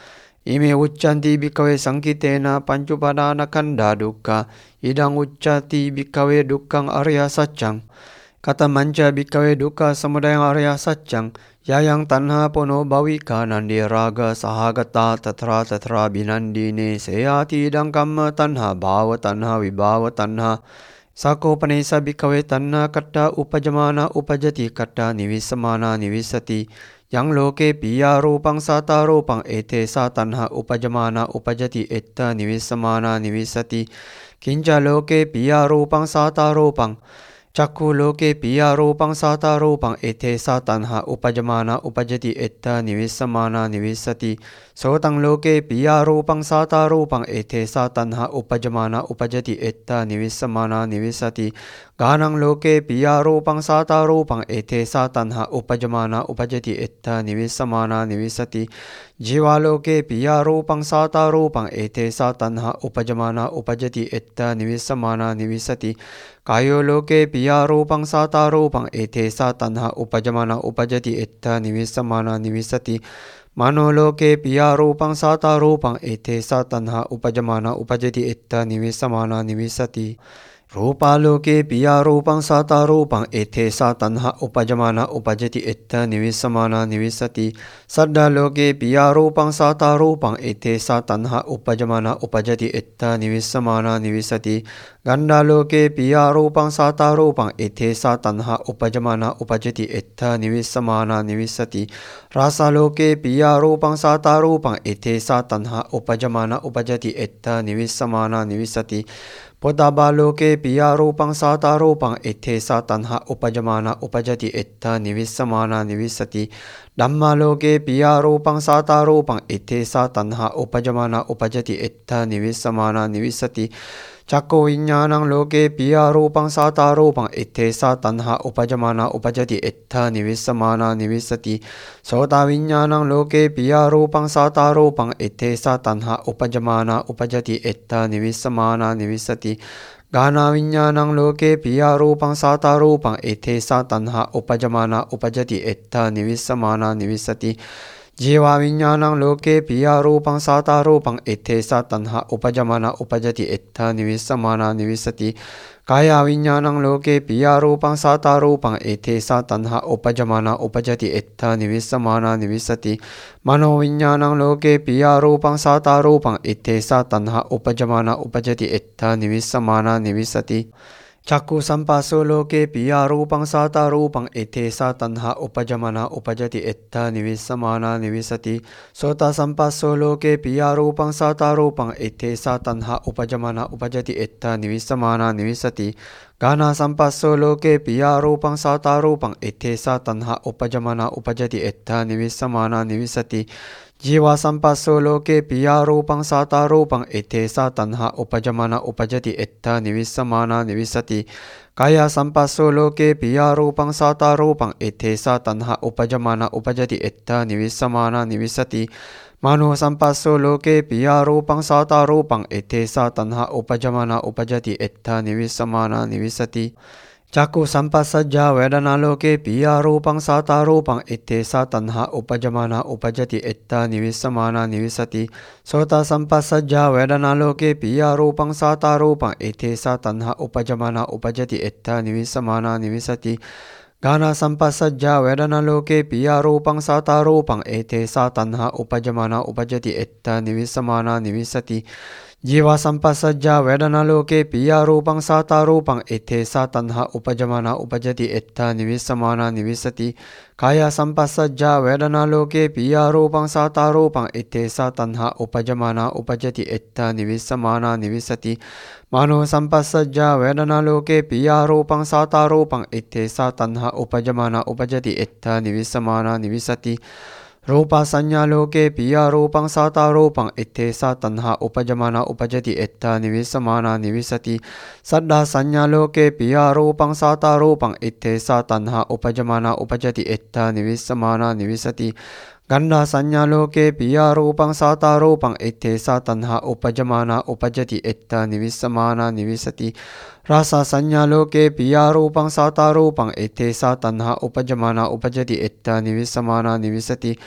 Ime uccanti bhikkhave sankitena pancupadana kanda dukkha idang uccati bhikkhave dukkhang arya saccang. Kata manca bhikkhave dukkha samudayang arya saccang yayang tanha pono bhavika nandi raga sahagata tatra tatra binandine seyati idang kamma tanha bhava tanha vibhava tanha sako panesa bhikkhave tanha katta upajamana upajati katta nivisamana nivisati yang loke piya rupang sata rupang ete sa tanha upajamana upajati etta nivisamana nivisati kinca loke piya rupang sata rupang Cakku loke piya rupang sata rupang ete sa tanha upajamana upajati etta nivisamana nivisati sotang loke piya rupang sata rupang ete sa tanha upajamana upajati etta nivisamana nivisati ganang loke piya rupang sata rupang ete sa tanha upajamana upajati etta nivisamana nivisati jiva loke piya rupang sata rupang ete sa tanha upajamana upajati etta nivisamana nivisati Kayo loke piya rupang sata rupang ete sa tanha upajamana upajati etta nivisamana nivisati Mano loke piya rupang sata rupang ete sa tanha upajamana upajati etta nivisamana nivisati Rupa loke piya rupang sata rupang ete sa tanha upajamana upajati etta nivisamana nivisati Saddha loke piya rupang sata rupang ete sa tanha upajamana upajati etta nivisamana nivisati Ganda loke piya rupang sata rupang ete sa tanha upajamana upajati etta nivisamana nivisati Rasa loke piya rupang sata rupang ete sa tanha upajamana upajati etta nivisamana nivisati Podaba loke piya rupang sata rupang ete sa tanha upajamana upajati etta nivisamana nivisati Dhamma loke piya rupang sata rupang ete sa tanha upajamana upajati etta nivisamana nivisati Cakko viññānaṃ loke piya rupang sata rupang ete sa tanha upajamana upajati etta nivisamana nivisati Sota viññānaṃ loke piya rupang sata rupang ete sa tanha upajamana upajati etta nivisamana nivisati Gana viññānaṃ loke piya rupang sata rupang ete sa tanha upajamana upajati etta nivisamana nivisati Jiva viññānaṃ loke piya rupang sata rupang ete sa tanha upajamana upajati etta nivisamana nivisati Kaya viññānaṃ loke piya rupang sata rupang ete sa tanha upajamana upajati etta nivisamana nivisati Mano viññānaṃ loke piya rupang sata rupang ete sa tanha upajamana upajati etta nivisamana nivisati Cakku sampasso loke piya rupang sata rupang ete sa tanha upajamana upajati etta nivisamana nivisati Sota sampasso loke piya rupang sata rupang ete sa tanha upajamana upajati etta nivisamana nivisati Gana sampasso loke piya rupang sata rupang ete sa tanha upajamana upajati etta nivisamana nivisati Jiva sampasso loke piya rupang sata rupang ete sa tanha upajamana upajati etta nivisamana nivisati Kaya sampasso loke piya rupang sata rupang ete sa tanha upajamana upajati etta nivisamana nivisati Mano sampasso loke piya rupang sata rupang ete sa tanha upajamana upajati etta nivisamana nivisati Cakku sampassajja vedana loke piya rupang sata rupang ete sa tanha upajamana upajati etta nivisamana nivisati Sota sampassajja vedana loke piya rupang sata rupang ete sa tanha upajamana upajati etta nivisamana nivisati Gana sampassajja vedana loke piya rupang sata rupang ete sa tanha upajamana upajati etta nivisamana nivisati Jiva sampassajja vedana loke piya rupang sata rupang ete sa tanha upajamana upajati etta nivisamana nivisati Kaya sampassajja vedana loke piya rupang sata rupang ete sa tanha upajamana upajati etta nivisamana nivisati Mano sampassajja vedana loke piya rupang sata rupang ete sa tanha upajamana upajati etta nivisamana nivisati Rupa sanya loke piya rupang sata rupang ete sa tanha upajamana upajati etta nivisamana nivisati Saddha sanya loke piya rupang sata rupang ete sa tanha upajamana upajati etta nivisamana nivisati Ganda sanya loke piya rupang sata rupang ete sa tanha upajamana upajati etta nivisamana nivisati Rasa sanya loke piya rupang sata rupang ete sa tanha upajamana upajati etta nivisamana nivisati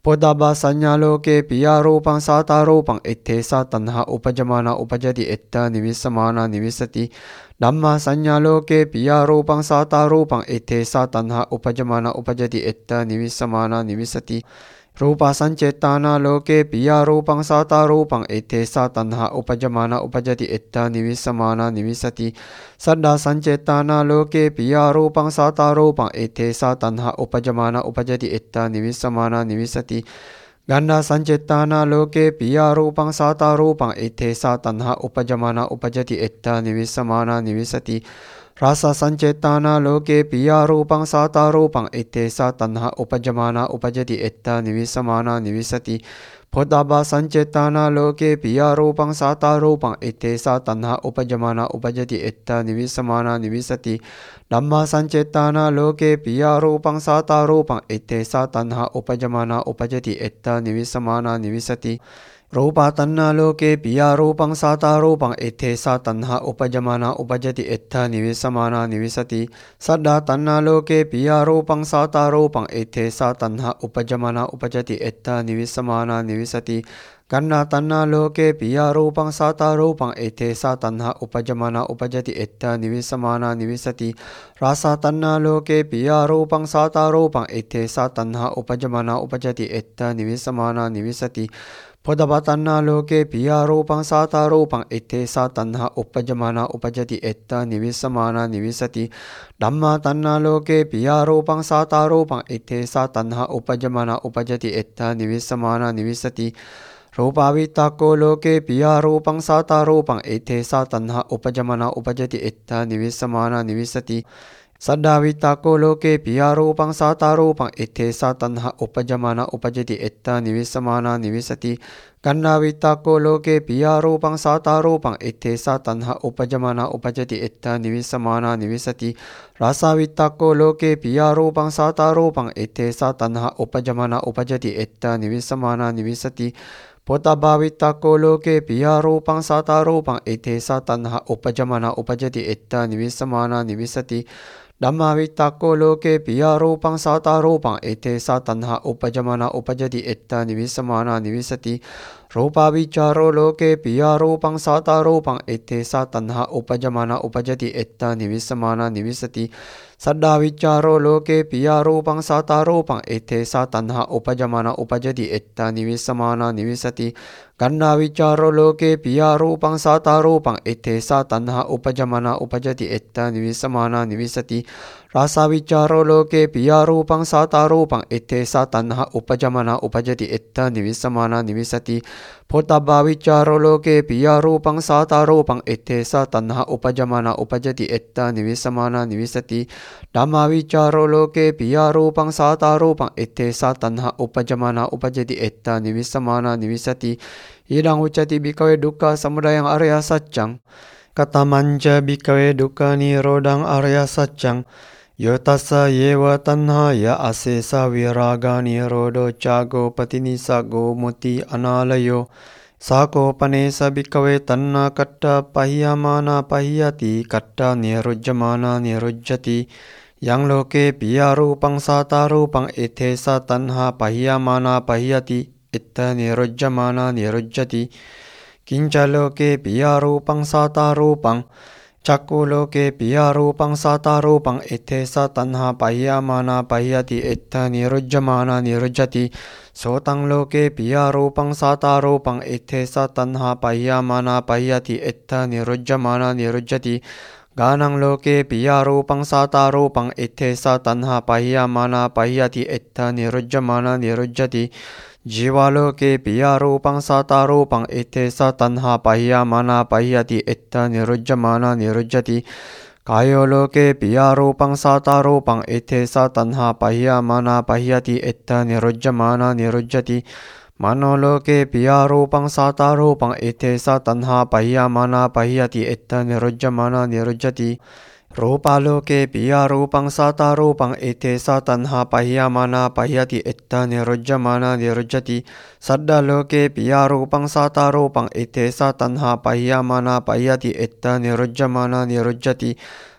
Podaba sanya loke piya rupang sata rupang ittesa tanha upajamana upajati etta nivisamana nivisati. Dhamma sanya loke piya rupang sata rupang ittesa tanha upajamana upajati etta nivisamana nivisati. Rupa sancetana loke piya rupang sata rupang ittesa tanha upajamana upajati etta nivisamana nivisati. Saddha sancetana loke piya rupang sata rupang ittesa tanha upajamana upajati etta nivisamana nivisati. Ganda sancetana loke piya rupang sata rupang ittesa tanha upajamana upajati etta nivisamana nivisati. Rasa sancetana loke piya rupang sata rupang ittesa tanha upajamana upajati etta nivisamana nivisati. Podaba sancetana loke piya rupang sata rupang ittesa tanha upajamana upajati etta nivisamana nivisati. Dhamma sancetana loke piya rupang sata rupang ittesa tanha upajamana upajati etta nivisamana nivisati. Rupa tanna loke piya rupang sata rupang ittesa tanha upajamana upajati etta nivisamana nivisati. Saddha tanna loke piya rupang sata rupang ittesa tanha upajamana upajati etta nivisamana nivisati. Ganda tanna loke piya rupang sata rupang ittesa tanha upajamana upajati etta nivisamana nivisati. Rasa tanna loke piya rupang sata rupang ittesa tanha upajamana upajati etta nivisamana nivisati. Podaba tanna loke piya rupang sata rupang ittesa tanha upajamana upajati etta nivisamana nivisati. Dhamma tanna loke piya rupang sata rupang ittesa tanha upajamana upajati etta nivisamana nivisati. Rupa vittako loke piya rupang sata rupang ittesa tanha upajamana upajati etta nivisamana nivisati. Saddha vittako loke piya rupang sata rupang ittesa tanha upajamana upajati etta nivisamana nivisati. Ganda vittako loke piya rupang sata rupang ittesa tanha upajamana upajati etta nivisamana nivisati. Rasa vittako loke piya rupang sata rupang ittesa tanha upajamana upajati etta nivisamana nivisati. Podaba vittako loke piya rupang sata rupang ittesa tanha upajamana upajati etta nivisamana nivisati. Dhamma vittako loke piya rupang sata rupang ittesa tanha upajamana upajati etta nivisamana nivisati. Rupa vicharo loke piya rupang sata rupang ittesa tanha upajamana upajati etta nivisamana nivisati. Saddha vicharo loke piya rupang sata rupang ittesa tanha upajamana upajati etta nivisamana nivisati. Ganda vicharo loke piya rupang sata rupang ittesa tanha upajamana upajati etta nivisamana nivisati. Rasa vicharo loke piya rupang sata rupang ittesa tanha upajamana upajati etta nivisamana nivisati. Podaba vicharo loke piya rupang sata rupang ittesa tanha upajamana upajati etta nivisamana nivisati. Dhamma vicharo loke piya rupang sata rupang ittesa tanha upajamana upajati etta nivisamana nivisati. Idang ucati bhikkhave dukkha samudayang arya saccang. Katamanja bhikkhave dukkha nirodang arya saccang. Yotassa yewa tanhaya asesa viraga nirodo cago patinisago muti analayo. Sako panesa bhikkhave tanna katta pahiyamana pahiyati katta nirujjamana nirujjati. Yang loke piya rupang sata rupang ittesa tanha pahiyamana pahiyati itta nirujjamana nirujjati. Kinca loke piya rupang sata rupang Cakku loke piya rupang sata rupang ittesa tanha pahiyamana pahiyati itta nirujjamana nirujjati. Sotang loke piya rupang sata rupang ittesa tanha pahiyamana pahiyati itta nirujjamana nirujjati. Ganang loke piya rupang sata rupang ittesa tanha pahiyamana pahiyati itta nirujjamana nirujjati. Jiva loke piya rupang sata rupang ittesa tanha pahiyamana pahiyati itta nirujjamana nirujjati. Kayo loke piya rupang sata rupang ittesa tanha pahiyamana pahiyati itta nirujjamana nirujjati. Mano loke piya rupang sata rupang ittesa tanha pahiyamana pahiyati itta nirujjamana nirujjati. Rupa loke piya rupang sata rupang ittesa tanha pahiyamana pahiyati itta nirujjamana nirujjati. Saddha loke piya rupang sata rupang ittesa tanha pahiyamana pahiyati itta nirujjamana nirujjati.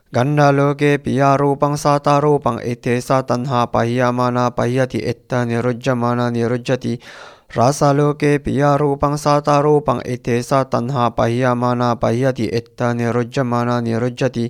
Gandaloke piya-rupang sata-rupang itesa tanha pahyamana pahyati etta nirujjamana nirujjati. Rasa-loke piya-rupang sata-rupang itesa tanha pahyamana pahyati etta nirujjamana nirujjati.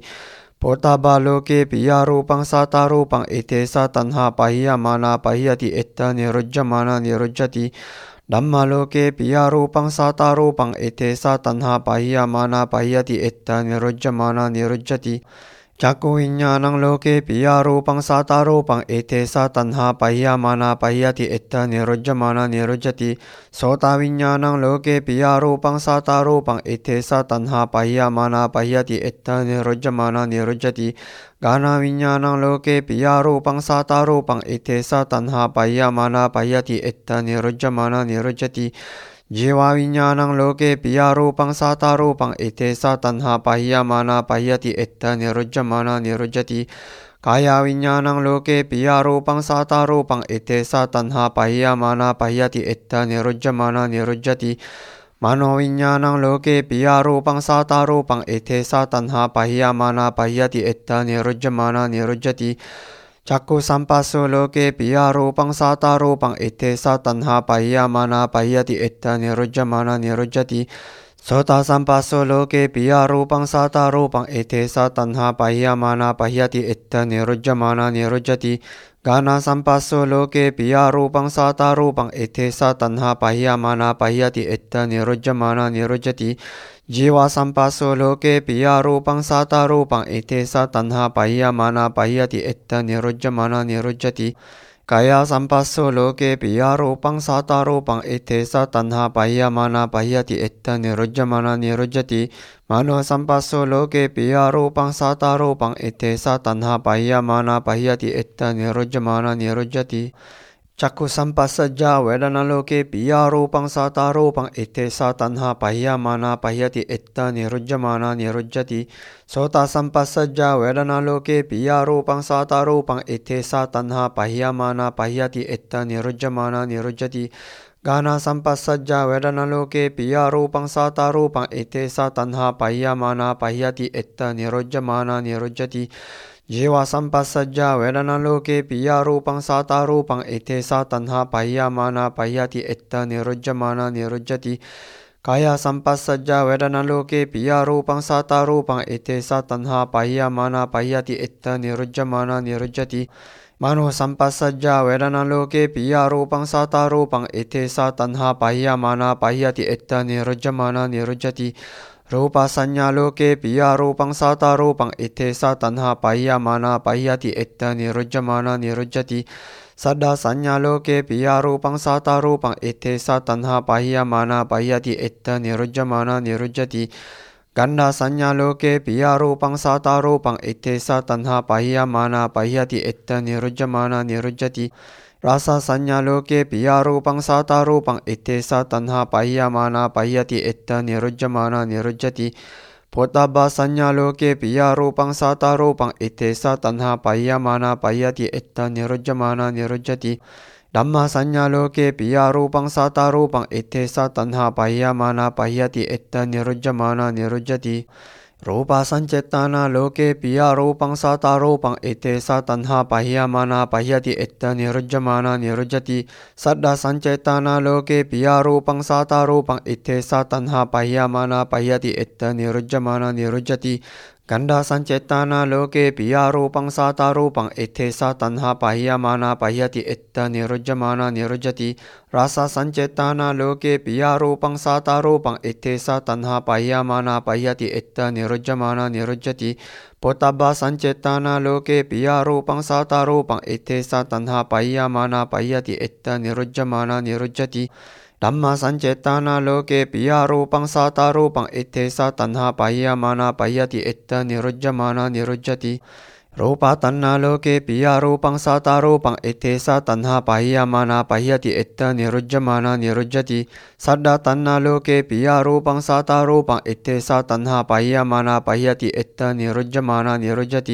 Potaba-loke piya-rupang sata-rupang itesa tanha pahyamana pahyati etta nirujjamana nirujjati. Dhamma-loke piya-rupang sata-rupang itesa tanha pahyamana pahyati etta nirujjamana nirujjati. Cakku-viññānaṃ loke piya-rupang sata-rupang itesa tanha pahyamana pahyati etta nirujjamana nirujjati. Sota-viññānaṃ loke piya-rupang sata-rupang itesa tanha pahyamana pahyati etta nirujjamana nirujjati. Gana-viññānaṃ loke piya-rupang sata-rupang itesa tanha pahyamana pahyati etta nirujjamana nirujjati. Jiva-viññānaṃ loke piya-rupang sata-rupang itesa tanha pahyamana pahyati etta nirujjamana nirujjati. Kaya-viññānaṃ loke piya-rupang sata-rupang itesa tanha pahyamana pahyati etta nirujjamana nirujjati. Mano-viññānaṃ loke piya-rupang sata-rupang itesa tanha pahyamana pahyati etta nirujjamana nirujjati. Cakku sampasso loke piya-rupang sata-rupang itesa tanha pahyamana pahyati etta nirujjamana nirujjati. Sota sampasso loke piya-rupang sata-rupang itesa tanha pahyamana pahyati etta nirujjamana nirujjati. Gana sampasso loke piya-rupang sata-rupang itesa tanha pahyamana pahyati etta nirujjamana nirujjati. Jiva sampasso loke piya-rupang sata-rupang itesa tanha pahyamana pahyati etta nirujjamana nirujjati. Kaya sampasso loke piya-rupang sata-rupang itesa tanha pahyamana pahyati etta nirujjamana nirujjati. Mano sampasso loke piya-rupang sata-rupang itesa tanha pahyamana pahyati etta nirujjamana nirujjati. Cakku sampassajja vedana loke piya-rupang sata-rupang itesa tanha pahyamana pahyati etta nirujjamana nirujjati. Sota sampassajja vedana loke piya-rupang sata-rupang itesa tanha pahyamana pahyati etta nirujjamana nirujjati. Gana sampassajja vedana loke piya-rupang sata-rupang itesa tanha pahyamana pahyati etta nirujjamana nirujjati. Jiva sampassajja vedana loke piya-rupang sata-rupang itesa tanha pahyamana pahyati etta nirujjamana nirujjati. Kaya sampassajja vedana loke piya-rupang sata-rupang itesa tanha pahyamana pahyati etta nirujjamana nirujjati. Mano sampassajja vedana loke piya-rupang sata-rupang itesa tanha pahyamana pahyati etta nirujjamana nirujjati. Rupa sanya loke piya-rupang sata-rupang itesa tanha pahyamana pahyati etta nirujjamana nirujjati. Sada sanya loke piya-rupang sata-rupang itesa tanha pahyamana pahyati etta nirujjamana nirujjati. Ganda sanya loke piya-rupang sata-rupang itesa tanha pahyamana pahyati etta nirujjamana nirujjati. Rasa sanya loke piya-rupang sata-rupang itesa tanha pahyamana pahyati etta nirujjamana nirujjati. Potaba sanya loke piya-rupang sata-rupang itesa tanha pahyamana pahyati etta nirujjamana nirujjati. Dhamma sanya loke piya-rupang sata-rupang itesa tanha pahyamana pahyati etta nirujjamana nirujjati. Rupa sancetana loke piya-rupang sata-rupang itesa tanha pahyamana pahyati etta nirujjamana nirujjati. Sada sancetana loke piya-rupang sata-rupang itesa tanha pahyamana pahyati etta nirujjamana nirujjati. Ganda sancetana loke piya-rupang sata-rupang itesa tanha pahyamana pahyati etta nirujjamana nirujjati. Rasa sancetana loke piya-rupang sata-rupang itesa tanha pahyamana pahyati etta nirujjamana nirujjati. Potaba sancetana loke piya-rupang sata-rupang itesa tanha pahyamana pahyati etta nirujjamana nirujjati. Dhamma sancetana loke piya-rupang sata-rupang itesa tanha pahyamana pahyati etta nirujjamana nirujjati. Rupa tanna loke piya-rupang sata-rupang itesa tanha pahyamana pahyati etta nirujjamana nirujjati. Sada tanna loke piya-rupang sata-rupang itesa tanha pahyamana pahyati etta nirujjamana nirujjati.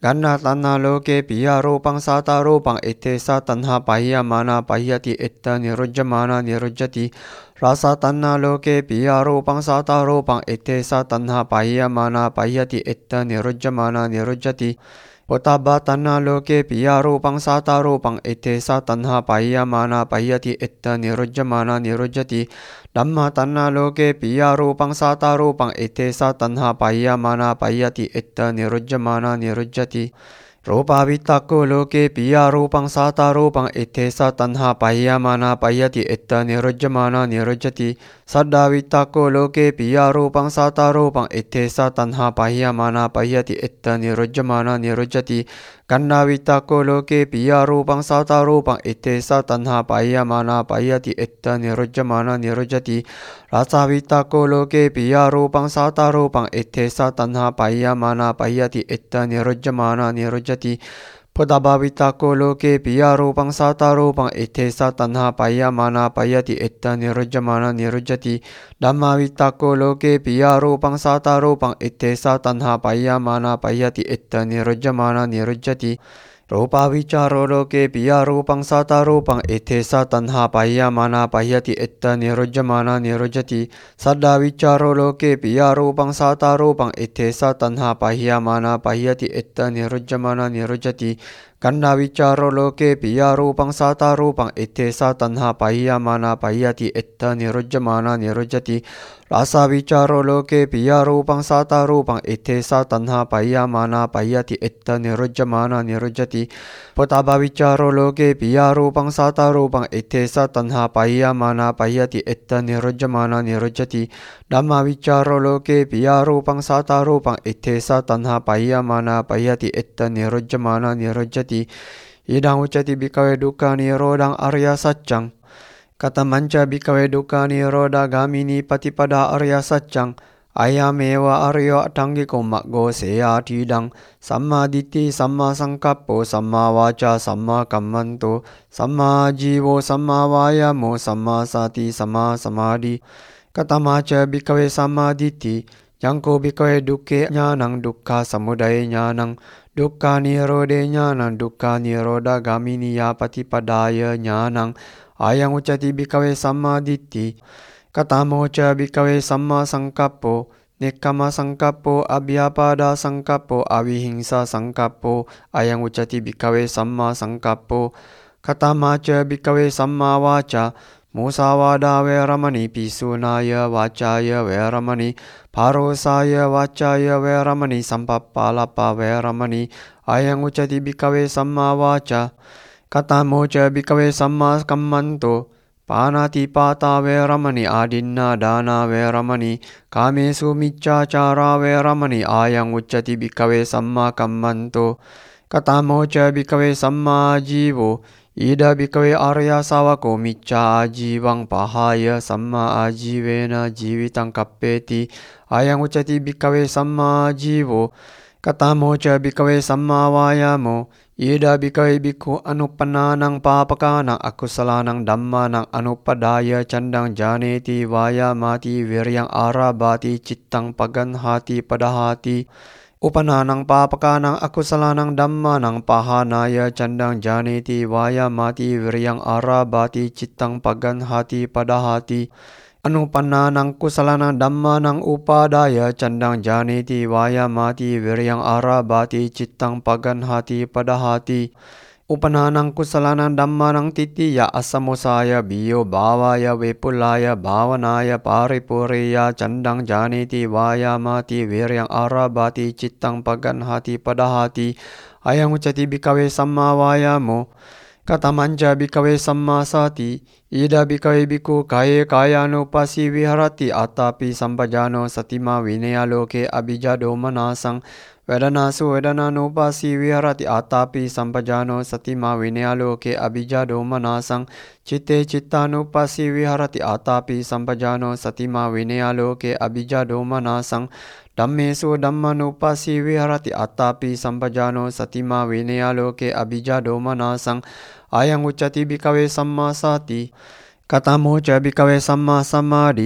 Ganda tanna loke piya rupang sata rupang itesa tanha pahya mana pahyati itta nirujjamana nirujjati. Rasa tanna loke piya rupang sata rupang itesa tanha pahya mana pahyati itta nirujjamana nirujjati. Potaba tanna loke piya rupang sata rupang itesa tanha pahya mana pahyati itta nirujjamana nirujjati. Dhamma tanna loke piya rupang sata rupang itesa tanha pahya mana pahyati itta nirujjamana nirujjati. Rupa vitakko loke piya rupang sata rupang itesa tanha pahya mana pahyati itta nirujjamana nirujjati. Saddha vitakko loke piya rupang sata rupang itesa tanha pahya mana pahyati itta nirujjamana nirujjati. Ganda vitakko loke piya rupang sata rupang itesa tanha pahya mana pahyati itta nirujjamana nirujjati. Rasa vitakko loke piya rupang sata rupang itesa tanha pahya mana pahyati itta nirujjamana nirujjati. Potaba vitakko loke piya rupang sata rupang itesa tanha pahya mana pahyati itta nirujjamana nirujjati. Dhamma vitakko loke piya rupang sata rupang itesa tanha pahya mana pahyati itta nirujjamana nirujjati. Rupa vicharo loke piya rupang sata rupang itesa tanha pahya mana pahyati itta nirujjamana nirujjati. Saddha vicharo loke piya rupang sata rupang itesa tanha pahya mana pahyati itta nirujjamana nirujjati. Ganda vicharo loke piya rupang sata rupang itesa tanha pahya mana pahyati itta nirujjamana nirujjati. Rasa vicharo loke piya rupang sata rupang itesa tanha pahya mana pahyati itta nirujjamana nirujjati. Potaba vicharo loke piya rupang sata rupang itesa tanha pahya mana pahyati itta nirujjamana nirujjati. Dhamma vicharo loke piya rupang sata rupang itesa tanha pahya mana pahyati itta nirujjamana nirujjati. Idang ucati bhikkhave dukkha nirodhang arya saccang. Kata manca bhikkhave dukkha nirodha gamini patipada arya saccang. Ayameva aryo atanggiko maggo seyatidang. Samma ditti samma sankappo samma vaca samma kammanto. Samma jivo samma vayamo samma sati samma samadhi. Kata maca bhikkhave samma ditti. Jangko bhikkhave dukke nyanang dukkha samudaya nyanang. Dukkha nirodhe nyanang dukkha nirodha gamini ya patipadaya nyanang. Ayang ucati bhikkhave samma ditti. Kata moca bhikkhave samma sankappo. Nekkama sankappo abhyapada sankappo avihingsa sankappo. Ayang ucati bhikkhave samma sankappo. Kata maca bhikkhave samma vaca. Musawada veramani pisunaya vacaya veramani. Parosaya vacaya veramani sampappalapa veramani. Ayang ucati bhikkhave samma vaca. Kata moca bhikkhave samma kammanto. Panati pata veramani adinna dana veramani. Kamesu miccacara veramani. Ayang uccati bhikkhave samma kammanto. Kata moca bhikkhave samma ajivo. Ida bhikkhave arya sawako micca ajivang pahaya samma ajivena jivitang kappeti. Ayang uccati bhikkhave samma ajivo. Kata moca bhikkhave samma vayamo. Ida bhikkhave bhikkhu anuppananang papakanang akusalanang dhammanang anupadaya candang janeti vayamati viryang arabati cittang paganhati padahati. Upananang papakanang akusalanang dhammanang pahanaya candang janeti vayamati viryang arabati cittang paganhati padahati. Anupananang kusalanang dhammanang upadaya candang janeti vayamati viryang arabati cittang paganhati padahati. Upananang kusalanang dhammanang titiya asamosaya biyo bhavaya vipulaya bhavanaya paripuriya candang janeti vayamati viryang arabati cittang paganhati padahati. Ayang ucati bhikkhave samma vayamo. Kata manca bhikkhave samma sati. Ida bhikkhave bhikkhu kaye kayanupasi viharati atapi sampajano satima vinaya loke abhijado manasang. Vedanasu vedananupasi viharati atapi sampajano satima vinaya loke abhijado manasang. Citte cittanupasi viharati atapi sampajano satima vinaya loke abhijado manasang. Dhammesu dhammanupasi viharati atapi sampajano satima vinaya loke abhijado manasang. Ayang uccati bhikkhave samma sati. Kata moca bhikkhave samma samadhi.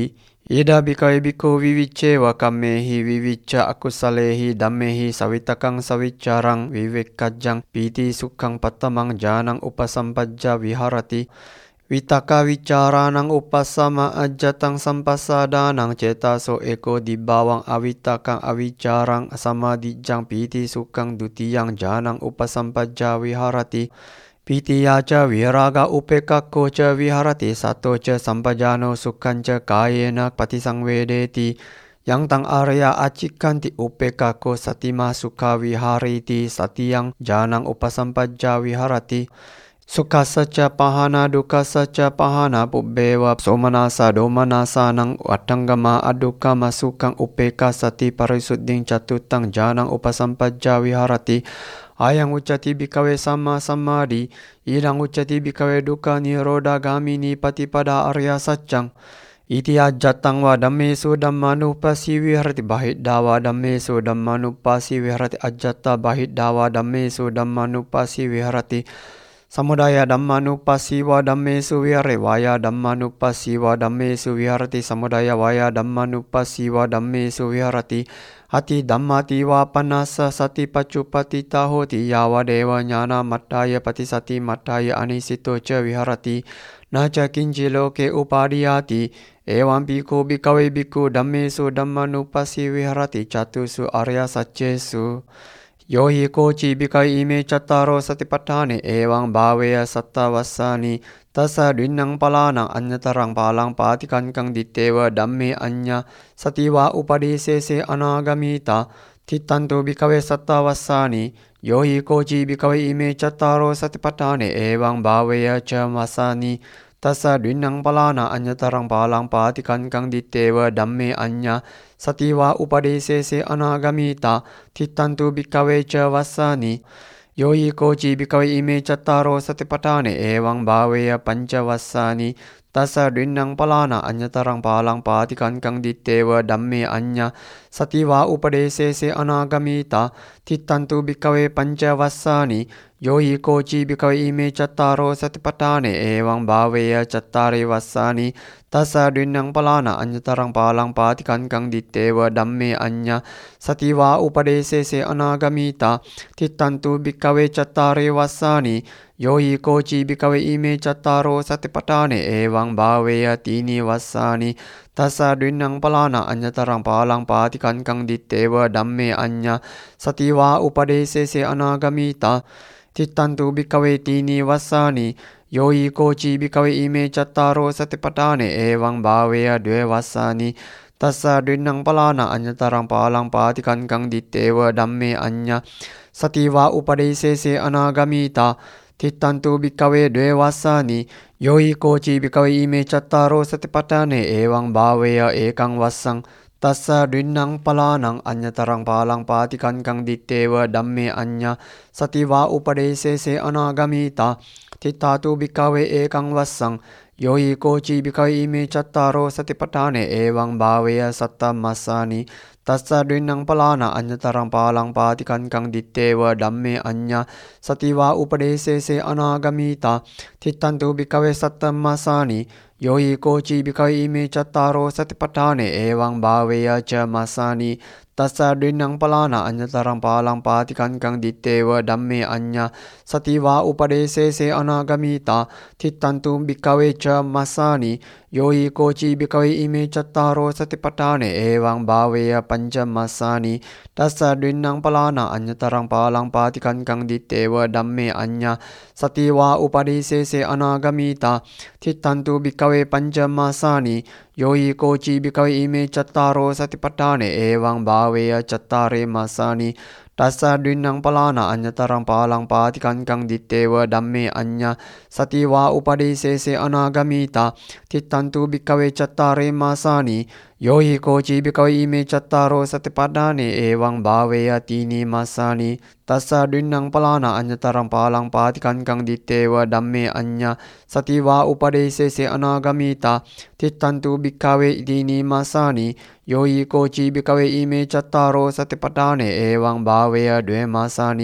Ida bikawe biku viviccewa kammehi vivicca akusalehi dammehi savitakang saviccarang vivekajjang piti sukhang pattamang janang upasampajja viharati. Vitaka vicaranang upasama ajatang sampasadanang cetaso eko di bawang avitakang avicarang samadijang piti sukhang dutiyang janang upasampajja viharati. Pitiya ca viraga upekakko ca viharati sato ca sampajano sukhan ca kayena patisangvedeti. Yang tang arya acikanti upekakko satima sukha vihariti satiyang janang upasampajja viharati. Sukha saca pahana dukkha saca pahana pubbewa somanasa domanasa nang watanggama adukama sukhang upeka sati parisudding catutang janang upasampajja viharati. Ayang uccati bikawe sama samadhi, idang uccati bikawe dukkha niroda gamini patipada arya saccang. Iti ajatang wa dhammesu dhammanupasi viharati bahit dawa dhammesu dhammanupasi viharati ajata bahit dawa dhammesu dhammanupasi viharati. Samudaya dhammanupasi wa dhammesu vihare vaya dhammanupasi wa dhammesu viharati samudaya vaya dhammanupasi wa dhammesu viharati. Hati dhammati wa panasa sati pacupati tahoti yawa dewa nyana mattaya patisati mattaya anisito ca viharati. Naca kinci loke upadiyati evam bhikkhu bhikkhave bhikkhu dhammesu dhammanupasi viharati catusu arya saccesu. Yohi koci bhikkhawe ime cattaro satipatthane evam bhaveya satta vassani. Tasa dwinnang palanang anyatarang palang patikankang dittewa dhamme anya satiwa upadesese anagamita. Tittantu bhikkhave satta vassani. Yohi koci bhikkhawe ime cattaro satipatthane evam bhaveya ca vassani. Tasa dwinnang palana anyatarang palang patikankang dittewa dhamme anya satiwa upadesese anagamita. Tittantu bhikkhave ca vassani. Yohi koci bhikkhave ime cattaro satipatthane evam bhaveya panca vassani. Tasa dwinnang palana anyatarang palang patikankang dittewa dhamme anya satiwa upadesese anagamita. Tittantu bhikkhave panca vassani. Yohi koci bhikkhave ime cattaro satipatthane evam bhaveya cattari vassani. Tasa dwinnang palana anyatarang palang patikankang dittewa dhamme anya satiwa upadesese anagamita. Tittantu bhikkhave cattari vassani. Yohi koci bhikkhave ime cattaro satipatthane evam bhaveya tini vassani. Tasa dwinnang palana anyatarang palang patikankang dittewa dhamme anya satiwa upadesese anagamita. Tittantu bhikkhave tini vassani. Yohi koci bhikkhave ime cattaro satipatthane evam bhaveya dve vassani. Tassa dwinnang palana anyatarang palang patikankang dittewa dhamme anya satiwa upadesese anagamita. Tittantu bhikkhave dve vassani. Yohi koci bhikkhave ime cattaro satipatthane evam bhaveya ekang vassang. Tassa dwinnang palanang anyatarang palang patikankang dittewa dhamme anya satiwa upadesese anagamita. Tittatu bhikkhave ekang vassang. Yohi koci bhikkhave ime cattaro satipatthane evam bhaveya sattam massani. Tassa dwinnang palana anyatarang palang patikankang dittewa dhamme anya satiwa upadesese anagamita. Tittantu bhikkhave sattam massani. Yohi koci bhikkhave ime cattaro satipatthane evam bhaveya ca massani. Tassa dwinnang palana anyatarang palang patikankang dittewa dhamme anya satiwa upadesese anagamita. Tittantu bhikkhave ca massani. Yohi koci bhikkhave ime cattaro satipatthane evam bhaveya panca massani. Tassa dwinnang palana anyatarang palang patikankang dittewa dhamme anya satiwa upadesese anagamita. Tittantu bhikkhave panca massani. Yohi koci bhikkhave ime cattaro satipatthane evam bhaveya cattari massani. Tassa dwinnang palana anyatarang palang patikankang dittewa dhamme anya satiwa upadesese anagamita. Tittantu bhikkhave cattari massani. Yohi koci bhikkhave ime cattaro satipatthane evam bhaveya tini massani. Tassa dwinnang palana anyatarang palang patikankang dittewa dhamme anya satiwa upadesese anagamita. Tittantu bhikkhave tini massani. Yohi koci bhikkhave ime cattaro satipatthane evam bhaveya dve massani.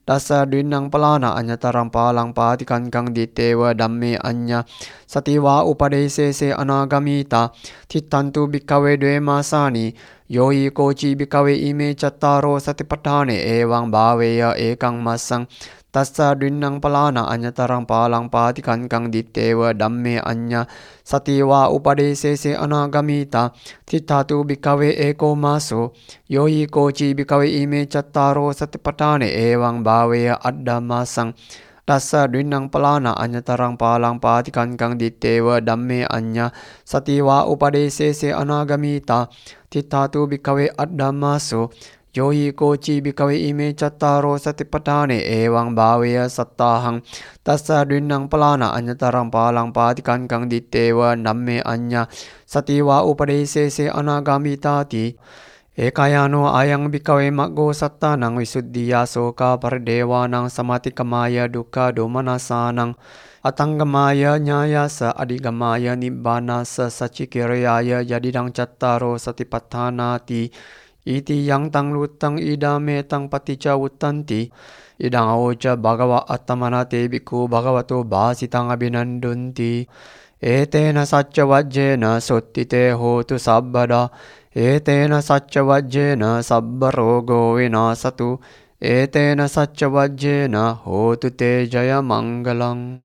Tassa dwinnang palana anyatarang palang patikan kang ditewa damme anya satiwa upadesese anagamita tittantu bhikkhave dve masani yohi kochi bhikkhave ime cattaro satipatthane ewang bhaveya ekang massang tassa dwinnang palana anyatarang palang patikan kang ditewa damme anya satiwa upadesese anagamita tittatu bhikkhave eko maso yohi kochi bhikkhave ime cattaro satipatthane ewang bhaveya addamasang tassa dwinnang palana anyatarang palang patikan kang ditewa damme anya satiwa upadesese anagamita tittatu bhikkhave addamaso yohi kochi bhikkhave ime cattaro satipatthane ewang bhaveya sattahang tassa dwinnang palana anyatarang palang patikan kang ditewa damme anya satiwa upadesese anagamitati ekayano ayang bhikkhave maggo sattanang visuddhiya soka paridewanang samatikamaya dukkha domanasanang atanggamaya nyayasa adigamaya nibbanasa sacikirayaya yadidang cattaro satipattanati iti yang tang lutang idame tang paticca wuttanti idang aoca bhagava attamanate bhikkhu bhagavato bhasitang abhinandunti etena sacca vajjena sottite hotu sabbada etena sacca vajjena sabba rogo vinasatu etena sacca vajjena hotu te jaya mangalang.